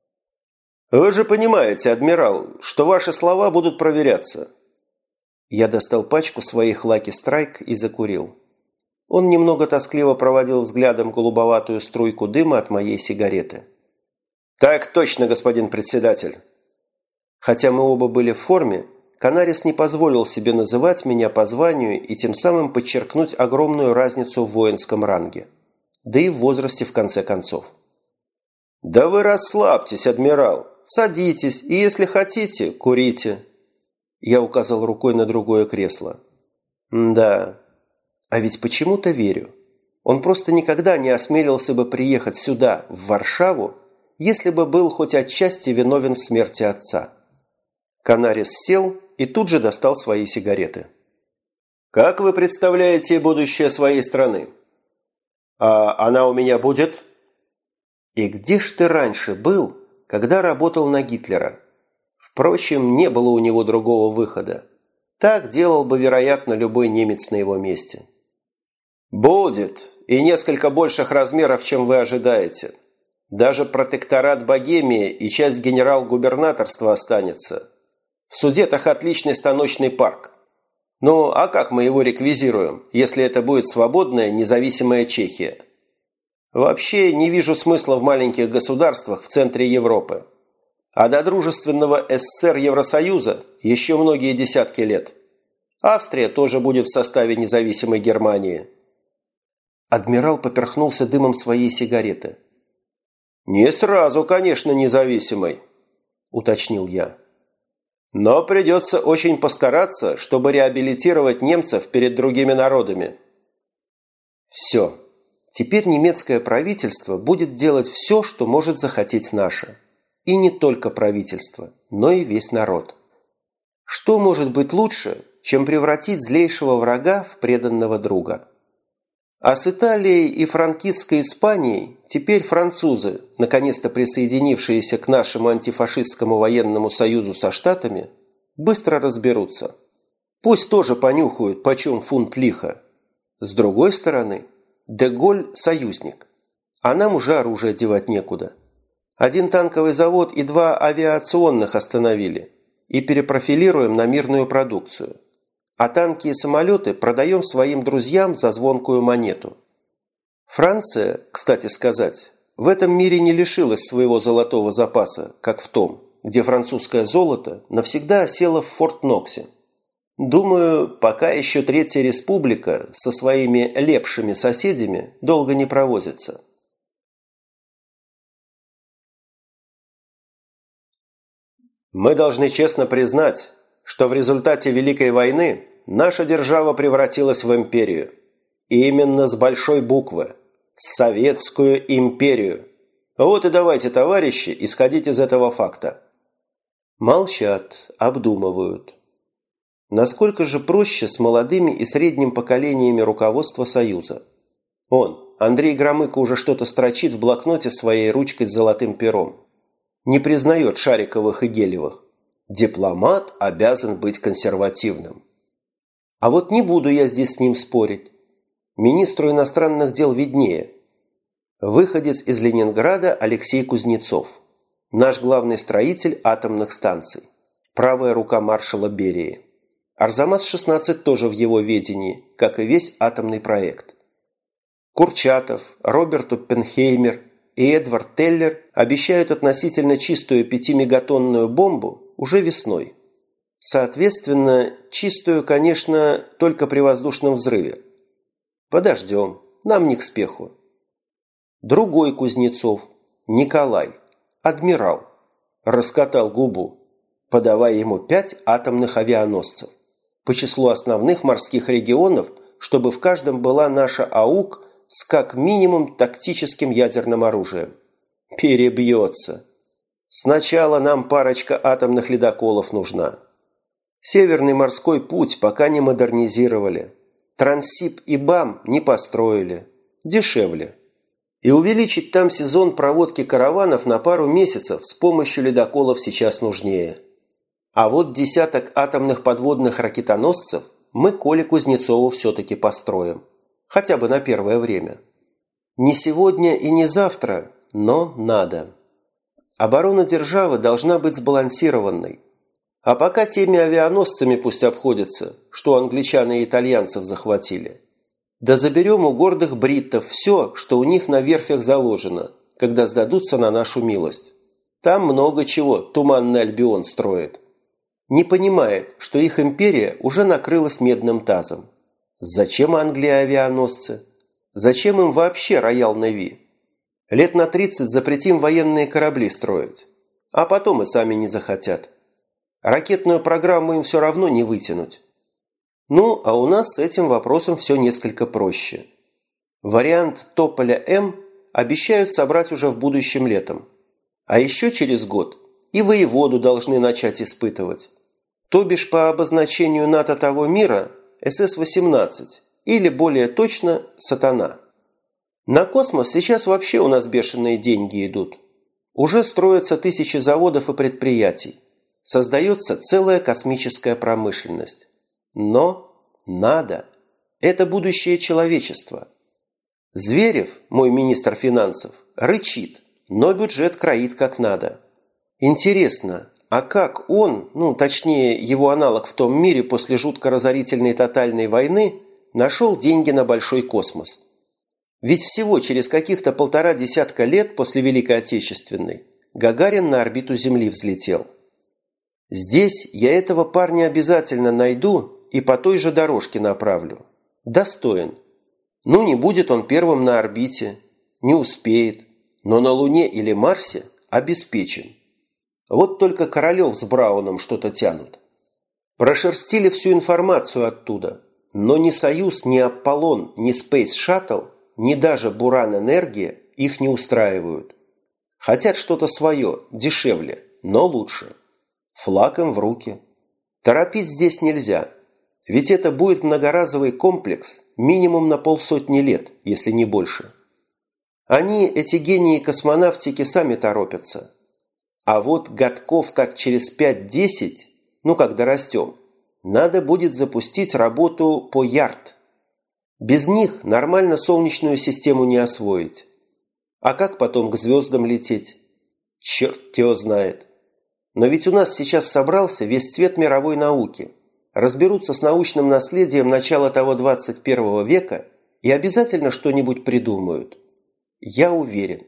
«Вы же понимаете, адмирал, что ваши слова будут проверяться». Я достал пачку своих Lucky Strike и закурил. Он немного тоскливо проводил взглядом голубоватую струйку дыма от моей сигареты. «Так точно, господин председатель». Хотя мы оба были в форме, Канарис не позволил себе называть меня по званию и тем самым подчеркнуть огромную разницу в воинском ранге. Да и в возрасте в конце концов. «Да вы расслабьтесь, адмирал. Садитесь и, если хотите, курите». Я указал рукой на другое кресло. «Да, а ведь почему-то верю. Он просто никогда не осмелился бы приехать сюда, в Варшаву, если бы был хоть отчасти виновен в смерти отца». Канарис сел и тут же достал свои сигареты. «Как вы представляете будущее своей страны?» А она у меня будет? И где ж ты раньше был, когда работал на Гитлера? Впрочем, не было у него другого выхода. Так делал бы, вероятно, любой немец на его месте. Будет, и несколько больших размеров, чем вы ожидаете. Даже протекторат Богемии и часть генерал-губернаторства останется. В Судетах отличный станочный парк. Ну, а как мы его реквизируем, если это будет свободная, независимая Чехия? Вообще не вижу смысла в маленьких государствах в центре Европы. А до дружественного СССР Евросоюза еще многие десятки лет. Австрия тоже будет в составе независимой Германии. Адмирал поперхнулся дымом своей сигареты. «Не сразу, конечно, независимой», – уточнил я. «Но придется очень постараться, чтобы реабилитировать немцев перед другими народами». «Все. Теперь немецкое правительство будет делать все, что может захотеть наше. И не только правительство, но и весь народ. Что может быть лучше, чем превратить злейшего врага в преданного друга? А с Италией и франкистской Испанией теперь французы, наконец-то присоединившиеся к нашему антифашистскому военному союзу со Штатами, быстро разберутся. Пусть тоже понюхают, почем фунт лиха. С другой стороны, де-Голь – союзник, а нам уже оружие девать некуда. Один танковый завод и два авиационных остановили и перепрофилируем на мирную продукцию. А танки и самолеты продаем своим друзьям за звонкую монету. Франция, кстати сказать, в этом мире не лишилась своего золотого запаса, как в том, где французское золото навсегда осело в Форт-Ноксе. Думаю, пока еще Третья Республика со своими лепшими соседями долго не провозится. Мы должны честно признать, что в результате Великой войны наша держава превратилась в империю. И именно с большой буквы. Советскую империю. Вот и давайте, товарищи, исходить из этого факта. Молчат, обдумывают. Насколько же проще с молодыми и средним поколениями руководства Союза? Он, Андрей Громыко, уже что-то строчит в блокноте своей ручкой с золотым пером. Не признает Шариковых и Гелевых. Дипломат обязан быть консервативным. А вот не буду я здесь с ним спорить. Министру иностранных дел виднее. Выходец из Ленинграда Алексей Кузнецов. Наш главный строитель атомных станций. Правая рука маршала Берии. Арзамас шестнадцать тоже в его ведении, как и весь атомный проект. Курчатов, Роберт Оппенхеймер и Эдвард Теллер обещают относительно чистую пятимегатонную бомбу уже весной. Соответственно, чистую, конечно, только при воздушном взрыве. Подождем, нам не к спеху. Другой Кузнецов, Николай, адмирал, раскатал губу, подавая ему пять атомных авианосцев по числу основных морских регионов, чтобы в каждом была наша АУК с как минимум тактическим ядерным оружием. Перебьется. Сначала нам парочка атомных ледоколов нужна. Северный морской путь пока не модернизировали. Транссиб и БАМ не построили. Дешевле. И увеличить там сезон проводки караванов на пару месяцев с помощью ледоколов сейчас нужнее. А вот десяток атомных подводных ракетоносцев мы Коле Кузнецову все-таки построим. Хотя бы на первое время. Не сегодня и не завтра, но надо. Оборона державы должна быть сбалансированной. А пока теми авианосцами пусть обходятся, что англичан и итальянцев захватили. Да заберем у гордых бриттов все, что у них на верфях заложено, когда сдадутся на нашу милость. Там много чего Туманный Альбион строит. Не понимает, что их империя уже накрылась медным тазом. Зачем Англии авианосцы? Зачем им вообще Роял Неви? Лет на тридцать запретим военные корабли строить. А потом и сами не захотят. Ракетную программу им все равно не вытянуть. Ну, а у нас с этим вопросом все несколько проще. Вариант Тополя-М обещают собрать уже в будущем летом. А еще через год и воеводу должны начать испытывать. То бишь по обозначению НАТО того мира эс эс восемнадцать или более точно «Сатана». На космос сейчас вообще у нас бешеные деньги идут. Уже строятся тысячи заводов и предприятий. Создается целая космическая промышленность. Но надо. Это будущее человечества. Зверев, мой министр финансов, рычит, но бюджет кроит как надо. Интересно, а как он, ну точнее его аналог в том мире после жутко разорительной тотальной войны, нашел деньги на большой космос? Ведь всего через каких-то полтора десятка лет после Великой Отечественной Гагарин на орбиту Земли взлетел. Здесь я этого парня обязательно найду и по той же дорожке направлю. Достоин. Ну, не будет он первым на орбите, не успеет, но на Луне или Марсе обеспечен. Вот только Королев с Брауном что-то тянут. Прошерстили всю информацию оттуда, но ни Союз, ни Аполлон, ни Space Shuttle, ни даже Буран-Энергия их не устраивают. Хотят что-то свое, дешевле, но лучше. Флаг им в руки. Торопить здесь нельзя, ведь это будет многоразовый комплекс минимум на полсотни лет, если не больше. Они, эти гении космонавтики, сами торопятся. А вот годков так через пять-десять, ну как дорастем, надо будет запустить работу по Ярд. Без них нормально Солнечную систему не освоить. А как потом к звездам лететь? Черт его знает. Но ведь у нас сейчас собрался весь цвет мировой науки. Разберутся с научным наследием начала того двадцать первого века и обязательно что-нибудь придумают. Я уверен.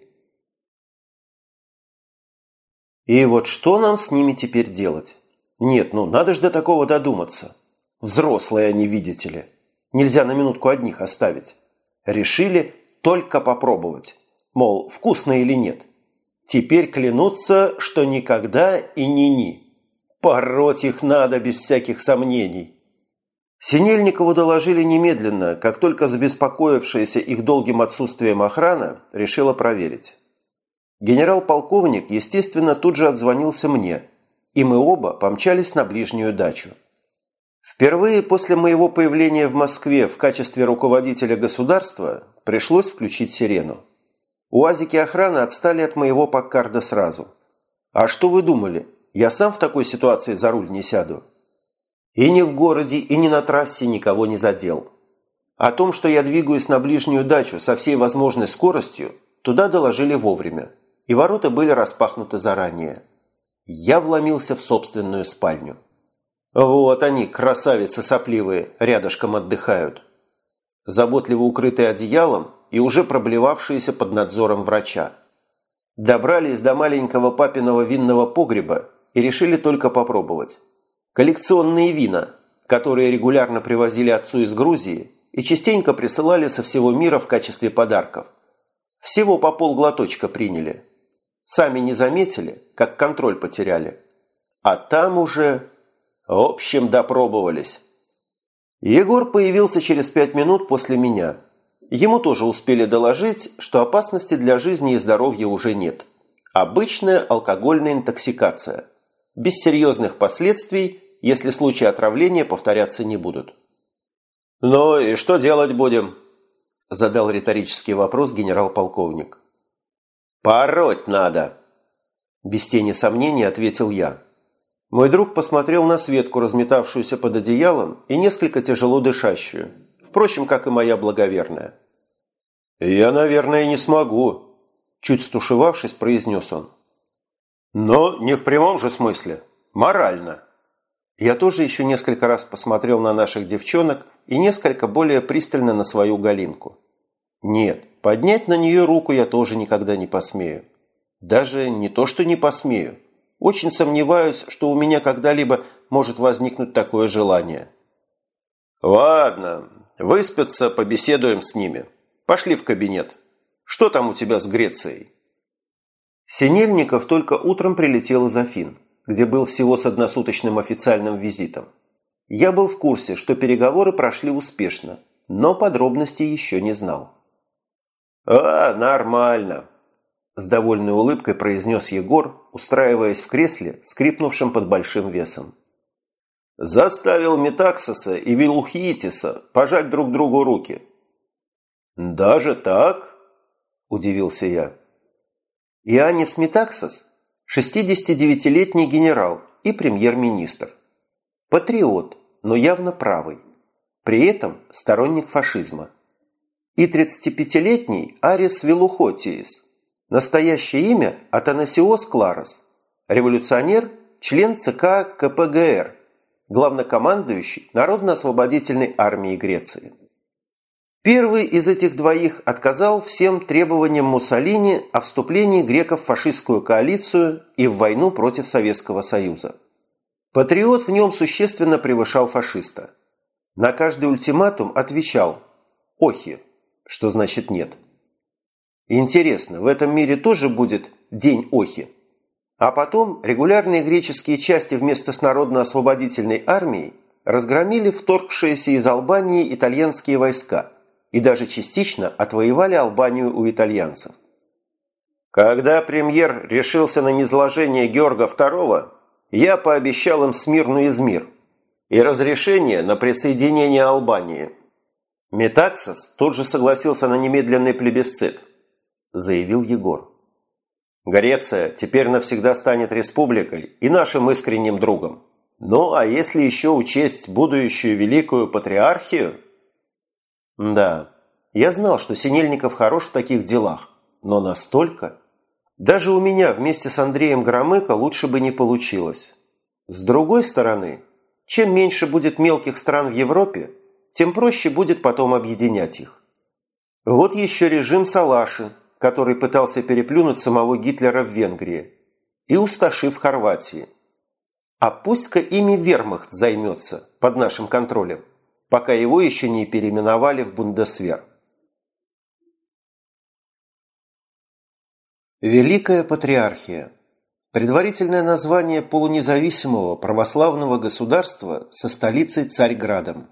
И вот что нам с ними теперь делать? Нет, ну надо же до такого додуматься. Взрослые они, видите ли. Нельзя на минутку одних оставить. Решили только попробовать. Мол, вкусно или нет. Теперь клянутся, что никогда и ни-ни. Пороть их надо без всяких сомнений. Синельникову доложили немедленно, как только забеспокоившаяся их долгим отсутствием охрана решила проверить. Генерал-полковник, естественно, тут же отзвонился мне, и мы оба помчались на ближнюю дачу. Впервые после моего появления в Москве в качестве руководителя государства пришлось включить сирену. УАЗики охраны отстали от моего Паккарда сразу. А что вы думали? Я сам в такой ситуации за руль не сяду. И ни в городе, и ни на трассе никого не задел. О том, что я двигаюсь на ближнюю дачу со всей возможной скоростью, туда доложили вовремя, и ворота были распахнуты заранее. Я вломился в собственную спальню. Вот они, красавицы сопливые, рядышком отдыхают. Заботливо укрытые одеялом и уже проблевавшиеся под надзором врача. Добрались до маленького папиного винного погреба и решили только попробовать. Коллекционные вина, которые регулярно привозили отцу из Грузии и частенько присылали со всего мира в качестве подарков. Всего по полглоточка приняли. Сами не заметили, как контроль потеряли. А там уже... В общем, допробовались. Егор появился через пять минут после меня. Ему тоже успели доложить, что опасности для жизни и здоровья уже нет. Обычная алкогольная интоксикация. Без серьезных последствий, если случаи отравления повторяться не будут. «Ну и что делать будем?» – задал риторический вопрос генерал-полковник. «Пороть надо!» – без тени сомнений ответил я. Мой друг посмотрел на Светку, разметавшуюся под одеялом и несколько тяжело дышащую, впрочем, как и моя благоверная. «Я, наверное, не смогу», – чуть стушевавшись, произнес он. «Но не в прямом же смысле, морально». Я тоже еще несколько раз посмотрел на наших девчонок и несколько более пристально на свою Галинку. Нет, поднять на нее руку я тоже никогда не посмею. Даже не то, что не посмею. Очень сомневаюсь, что у меня когда-либо может возникнуть такое желание. «Ладно, выспятся, побеседуем с ними. Пошли в кабинет. Что там у тебя с Грецией?» Синельников только утром прилетел из Афин, где был всего с односуточным официальным визитом. Я был в курсе, что переговоры прошли успешно, но подробностей еще не знал. «А, нормально», – с довольной улыбкой произнес Егор, устраиваясь в кресле, скрипнувшем под большим весом. «Заставил Метаксоса и Вилухиитиса пожать друг другу руки». «Даже так?» удивился я. Иоаннис Метаксос – шестидесятидевятилетний генерал и премьер-министр. Патриот, но явно правый. При этом сторонник фашизма. И тридцатипятилетний Арис Велухотиис. Настоящее имя – Атанасиос Кларос. Революционер, член ЦК КПГР, главнокомандующий Народно-освободительной армии Греции. Первый из этих двоих отказал всем требованиям Муссолини о вступлении греков в фашистскую коалицию и в войну против Советского Союза. Патриот в нем существенно превышал фашиста. На каждый ультиматум отвечал «Охи», что значит «нет». Интересно, в этом мире тоже будет день Охи? А потом регулярные греческие части вместе с Народно-освободительной армией разгромили вторгшиеся из Албании итальянские войска и даже частично отвоевали Албанию у итальянцев. Когда премьер решился на низложение Георга второго, я пообещал им Смирну Измир и разрешение на присоединение Албании. Метаксос тут же согласился на немедленный плебисцит, заявил Егор. Греция теперь навсегда станет республикой и нашим искренним другом. Ну, а если еще учесть будущую великую патриархию? Да, я знал, что Синельников хорош в таких делах, но настолько... Даже у меня вместе с Андреем Громыко лучше бы не получилось. С другой стороны, чем меньше будет мелких стран в Европе, тем проще будет потом объединять их. Вот еще режим Салаши, который пытался переплюнуть самого Гитлера в Венгрии, и Усташи в Хорватии. А пусть-ка ими вермахт займется под нашим контролем, пока его еще не переименовали в Бундесвер. Великая Патриархия. Предварительное название полунезависимого православного государства со столицей Царьградом.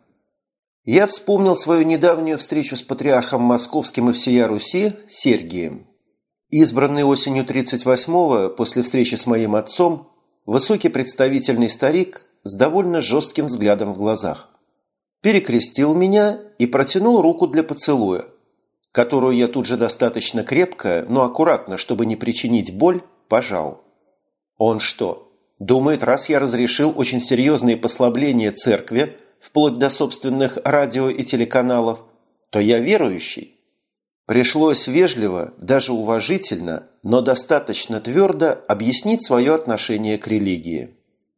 Я вспомнил свою недавнюю встречу с патриархом Московским и всея Руси Сергием. Избранный осенью тридцать восьмого после встречи с моим отцом, высокий представительный старик с довольно жестким взглядом в глазах. Перекрестил меня и протянул руку для поцелуя, которую я тут же достаточно крепко, но аккуратно, чтобы не причинить боль, пожал. Он что, думает, раз я разрешил очень серьезные послабления церкви, вплоть до собственных радио и телеканалов, то я верующий? Пришлось вежливо, даже уважительно, но достаточно твердо объяснить свое отношение к религии.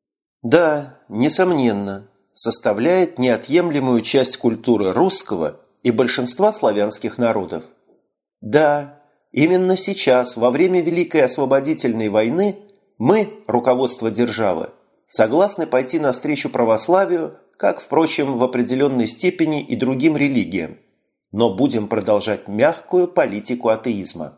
Да, несомненно, составляет неотъемлемую часть культуры русского и большинства славянских народов. Да, именно сейчас, во время Великой освободительной войны, мы, руководство державы, согласны пойти навстречу православию, как, впрочем, в определенной степени и другим религиям, но будем продолжать мягкую политику атеизма.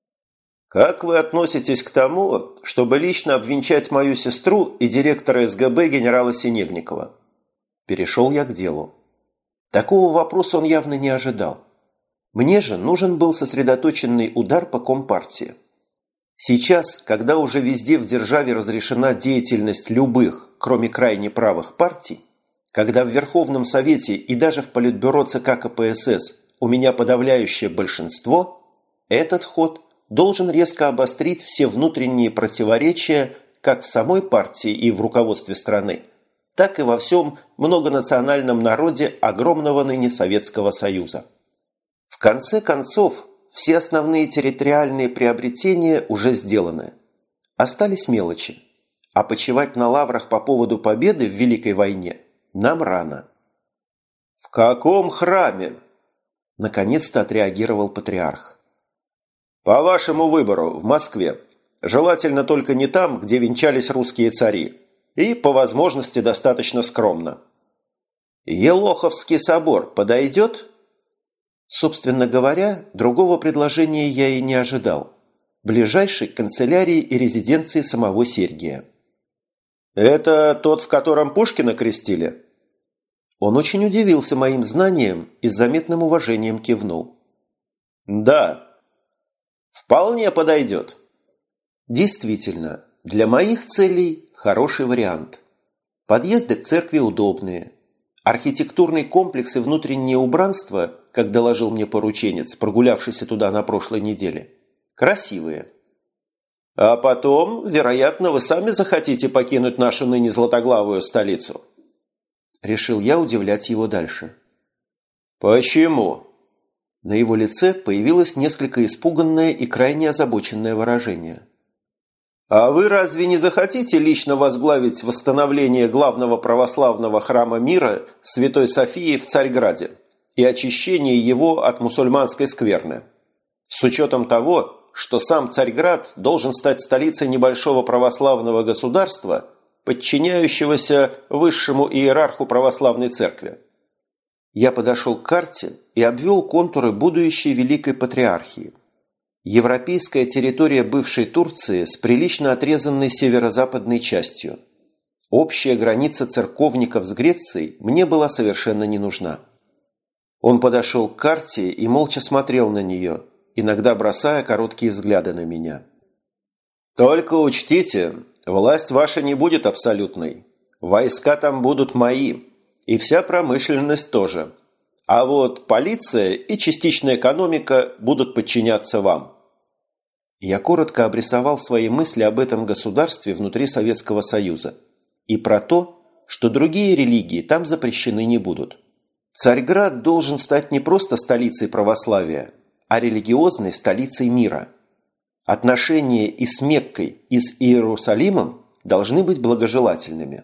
Как вы относитесь к тому, чтобы лично обвенчать мою сестру и директора эс гэ бэ генерала Синельникова? Перешел я к делу. Такого вопроса он явно не ожидал. Мне же нужен был сосредоточенный удар по Компартии. Сейчас, когда уже везде в державе разрешена деятельность любых, кроме крайне правых партий, когда в Верховном Совете и даже в Политбюро ЦК ка пэ эс эс у меня подавляющее большинство, этот ход должен резко обострить все внутренние противоречия как в самой партии и в руководстве страны, так и во всем многонациональном народе огромного ныне Советского Союза. В конце концов, все основные территориальные приобретения уже сделаны. Остались мелочи. А почивать на лаврах по поводу победы в Великой войне нам рано. «В каком храме?» – наконец-то отреагировал патриарх. «По вашему выбору, в Москве. Желательно только не там, где венчались русские цари. И, по возможности, достаточно скромно». «Елоховский собор подойдет?» Собственно говоря, другого предложения я и не ожидал. Ближайшей к канцелярии и резиденции самого Сергия. «Это тот, в котором Пушкина крестили?» Он очень удивился моим знаниям и с заметным уважением кивнул. «Да, вполне подойдет». Действительно, для моих целей хороший вариант. Подъезды к церкви удобные. Архитектурный комплекс и внутреннее убранство как доложил мне порученец, прогулявшийся туда на прошлой неделе, красивые. А потом, вероятно, вы сами захотите покинуть нашу ныне златоглавую столицу. Решил я удивлять его дальше. Почему? На его лице появилось несколько испуганное и крайне озабоченное выражение. А вы разве не захотите лично возглавить восстановление главного православного храма мира Святой Софии в Царьграде и очищение его от мусульманской скверны? С учетом того, что сам Царьград должен стать столицей небольшого православного государства, подчиняющегося высшему иерарху православной церкви. Я подошел к карте и обвел контуры будущей Великой Патриархии. Европейская территория бывшей Турции с прилично отрезанной северо-западной частью. Общая граница церковников с Грецией мне была совершенно не нужна. Он подошел к карте и молча смотрел на нее, иногда бросая короткие взгляды на меня. «Только учтите, власть ваша не будет абсолютной. Войска там будут мои, и вся промышленность тоже. А вот полиция и частичная экономика будут подчиняться вам». Я коротко обрисовал свои мысли об этом государстве внутри Советского Союза и про то, что другие религии там запрещены не будут. Царьград должен стать не просто столицей православия, а религиозной столицей мира. Отношения и с Меккой, и с Иерусалимом должны быть благожелательными.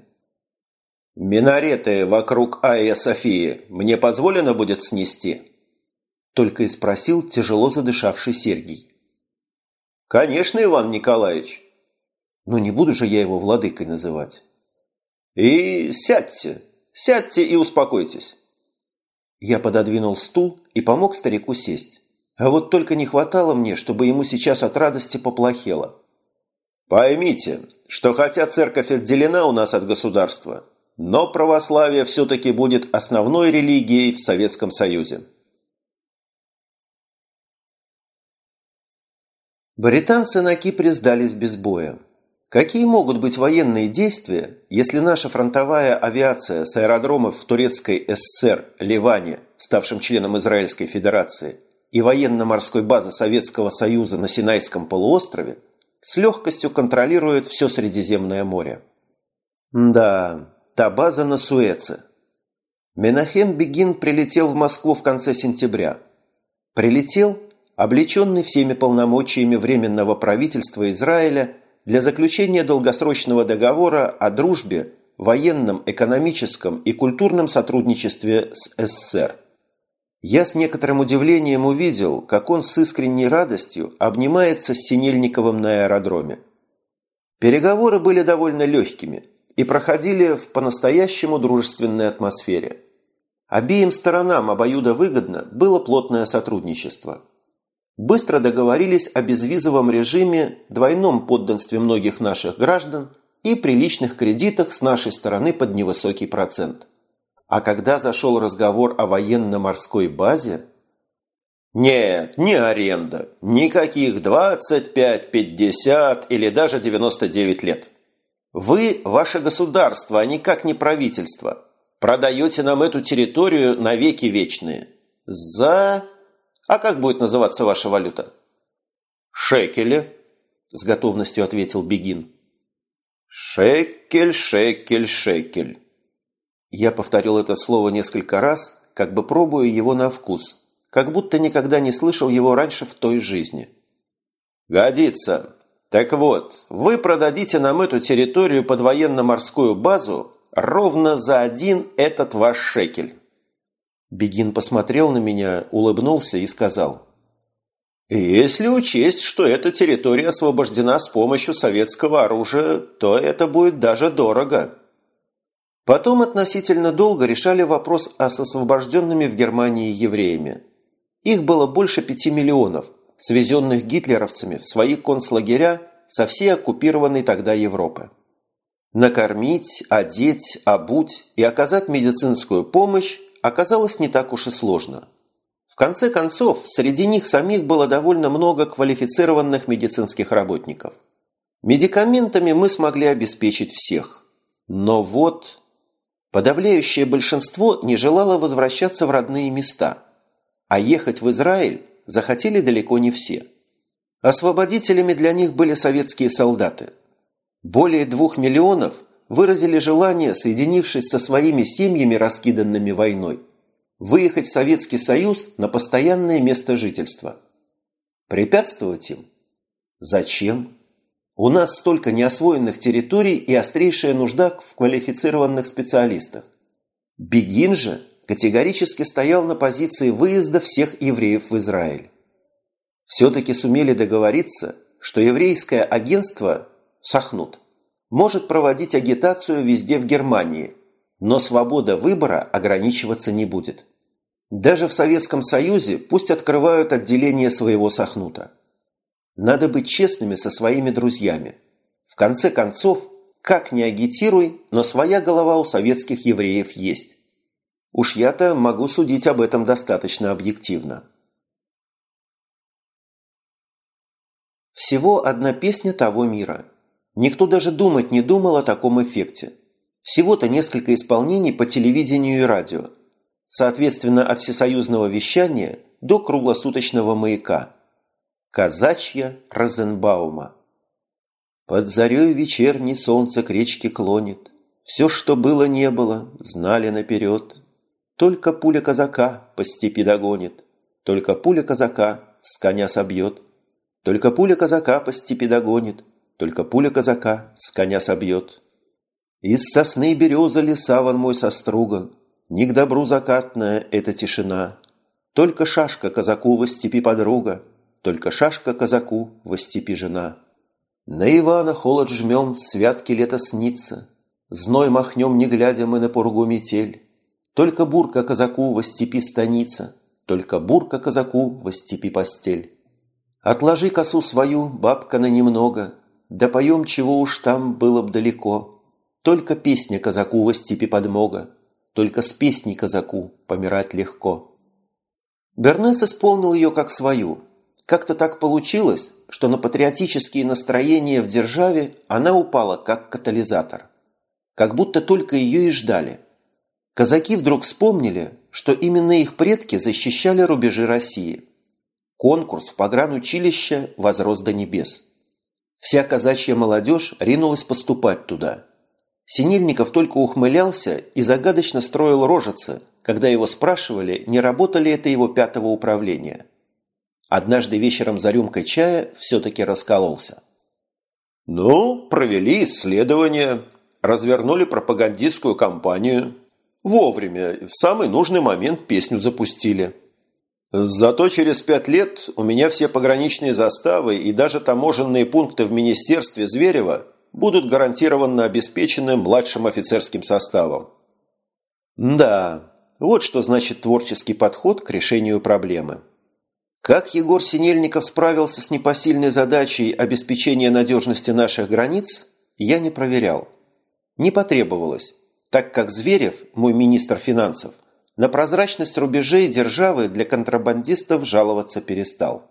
«Минареты вокруг Айя Софии мне позволено будет снести?» Только и спросил тяжело задышавший Сергий. «Конечно, Иван Николаевич. Но не буду же я его владыкой называть». «И сядьте, сядьте и успокойтесь». Я пододвинул стул и помог старику сесть. А вот только не хватало мне, чтобы ему сейчас от радости поплохело. «Поймите, что хотя церковь отделена у нас от государства, но православие все-таки будет основной религией в Советском Союзе». Британцы на Кипре сдались без боя. Какие могут быть военные действия, если наша фронтовая авиация с аэродромов в Турецкой ССР, Ливане, ставшем членом Израильской Федерации, и военно-морской базы Советского Союза на Синайском полуострове с легкостью контролирует все Средиземное море? Да, та база на Суэце. Менахем Бегин прилетел в Москву в конце сентября. Прилетел, облеченный всеми полномочиями Временного правительства Израиля для заключения долгосрочного договора о дружбе, военном, экономическом и культурном сотрудничестве с СССР. Я с некоторым удивлением увидел, как он с искренней радостью обнимается с Синельниковым на аэродроме. Переговоры были довольно легкими и проходили в по-настоящему дружественной атмосфере. Обеим сторонам обоюдовыгодно было плотное сотрудничество. Быстро договорились о безвизовом режиме, двойном подданстве многих наших граждан и приличных кредитах с нашей стороны под невысокий процент. А когда зашел разговор о военно-морской базе... Нет, не аренда. Никаких двадцать пять, пятьдесят или даже девяносто девять лет. Вы, ваше государство, а никак не правительство, продаете нам эту территорию навеки вечные. За... А как будет называться ваша валюта? Шекели, с готовностью ответил Бегин. Шекель, шекель, шекель. Я повторил это слово несколько раз, как бы пробуя его на вкус, как будто никогда не слышал его раньше в той жизни. Годится. Так вот, вы продадите нам эту территорию под военно-морскую базу ровно за один этот ваш шекель. Бегин посмотрел на меня, улыбнулся и сказал: «Если учесть, что эта территория освобождена с помощью советского оружия, то это будет даже дорого». Потом относительно долго решали вопрос о с освобожденными в Германии евреями. Их было больше пяти миллионов, свезенных гитлеровцами в свои концлагеря со всей оккупированной тогда Европы. Накормить, одеть, обуть и оказать медицинскую помощь оказалось не так уж и сложно. В конце концов, среди них самих было довольно много квалифицированных медицинских работников. Медикаментами мы смогли обеспечить всех. Но вот... Подавляющее большинство не желало возвращаться в родные места. А ехать в Израиль захотели далеко не все. Освободителями для них были советские солдаты. Более двух миллионов выразили желание, соединившись со своими семьями, раскиданными войной, выехать в Советский Союз на постоянное место жительства. Препятствовать им? Зачем? У нас столько неосвоенных территорий и острейшая нужда в квалифицированных специалистах. Бегин же категорически стоял на позиции выезда всех евреев в Израиль. Все-таки сумели договориться, что еврейское агентство «Сахнут» может проводить агитацию везде в Германии, но свобода выбора ограничиваться не будет. Даже в Советском Союзе пусть открывают отделение своего Сахнута. Надо быть честными со своими друзьями. В конце концов, как ни агитируй, но своя голова у советских евреев есть. Уж я-то могу судить об этом достаточно объективно. Всего одна песня того мира. Никто даже думать не думал о таком эффекте. Всего-то несколько исполнений по телевидению и радио. Соответственно, от всесоюзного вещания до круглосуточного маяка. Казачья Розенбаума. Под зарей вечерней солнце к речке клонит. Все, что было, не было, знали наперед. Только пуля казака по степи догонит. Только пуля казака с коня собьет. Только пуля казака по степи догонит. Только пуля казака с коня собьет. Из сосны и березы лесаван мой соструган. Не к добру закатная эта тишина. Только шашка казаку во степи подруга. Только шашка казаку во степи жена. На Ивана холод жмем, святки лето снится. Зной махнем, не глядя мы на пургу метель. Только бурка казаку во степи станица. Только бурка казаку во степи постель. Отложи косу свою, бабка, на немного. Да поем, чего уж там было б далеко. Только песня казаку во степи подмога. Только с песней казаку помирать легко. Бернес исполнил ее как свою. Как-то так получилось, что на патриотические настроения в державе она упала как катализатор. Как будто только ее и ждали. Казаки вдруг вспомнили, что именно их предки защищали рубежи России. Конкурс в погранучилище возрос до небес. Вся казачья молодежь ринулась поступать туда. Синельников только ухмылялся и загадочно строил рожицы, когда его спрашивали, не работа ли это его пятого управления. Однажды вечером за рюмкой чая все-таки раскололся. «Ну, провели исследование, развернули пропагандистскую кампанию. Вовремя, в самый нужный момент песню запустили. Зато через пять лет у меня все пограничные заставы и даже таможенные пункты в министерстве Зверева будут гарантированно обеспечены младшим офицерским составом». Да, вот что значит творческий подход к решению проблемы. Как Егор Синельников справился с непосильной задачей обеспечения надежности наших границ, я не проверял. Не потребовалось, так как Зверев, мой министр финансов, на прозрачность рубежей державы для контрабандистов жаловаться перестал.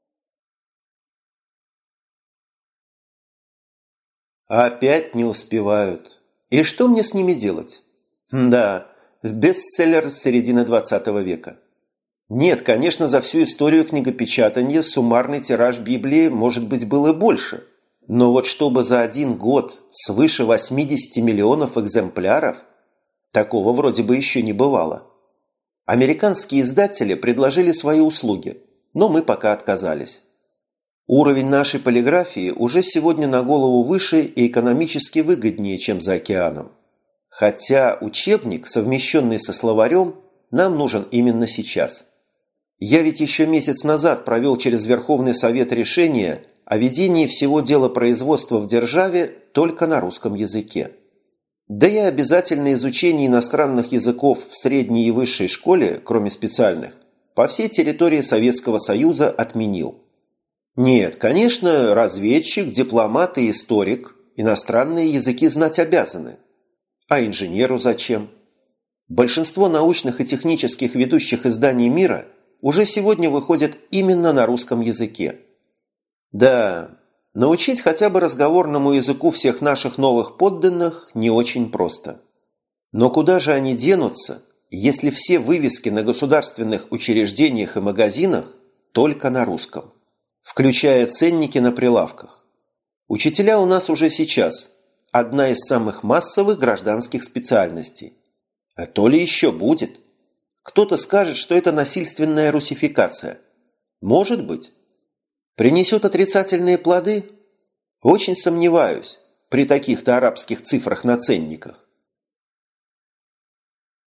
Опять не успевают. И что мне с ними делать? Да, бестселлер середины двадцатого века. Нет, конечно, за всю историю книгопечатания суммарный тираж Библии, может быть, был и больше. Но вот чтобы за один год свыше восьмидесяти миллионов экземпляров, такого вроде бы еще не бывало. Американские издатели предложили свои услуги, но мы пока отказались. Уровень нашей полиграфии уже сегодня на голову выше и экономически выгоднее, чем за океаном. Хотя учебник, совмещенный со словарем, нам нужен именно сейчас. Я ведь еще месяц назад провел через Верховный Совет решение о ведении всего дела производства в державе только на русском языке. Да и обязательное изучение иностранных языков в средней и высшей школе, кроме специальных, по всей территории Советского Союза отменил. Нет, конечно, разведчик, дипломат и историк иностранные языки знать обязаны. А инженеру зачем? Большинство научных и технических ведущих изданий мира уже сегодня выходят именно на русском языке. Да, научить хотя бы разговорному языку всех наших новых подданных не очень просто. Но куда же они денутся, если все вывески на государственных учреждениях и магазинах только на русском, включая ценники на прилавках. Учителя у нас уже сейчас одна из самых массовых гражданских специальностей. А то ли еще будет. Кто-то скажет, что это насильственная русификация. Может быть. Принесет отрицательные плоды? Очень сомневаюсь при таких-то арабских цифрах на ценниках.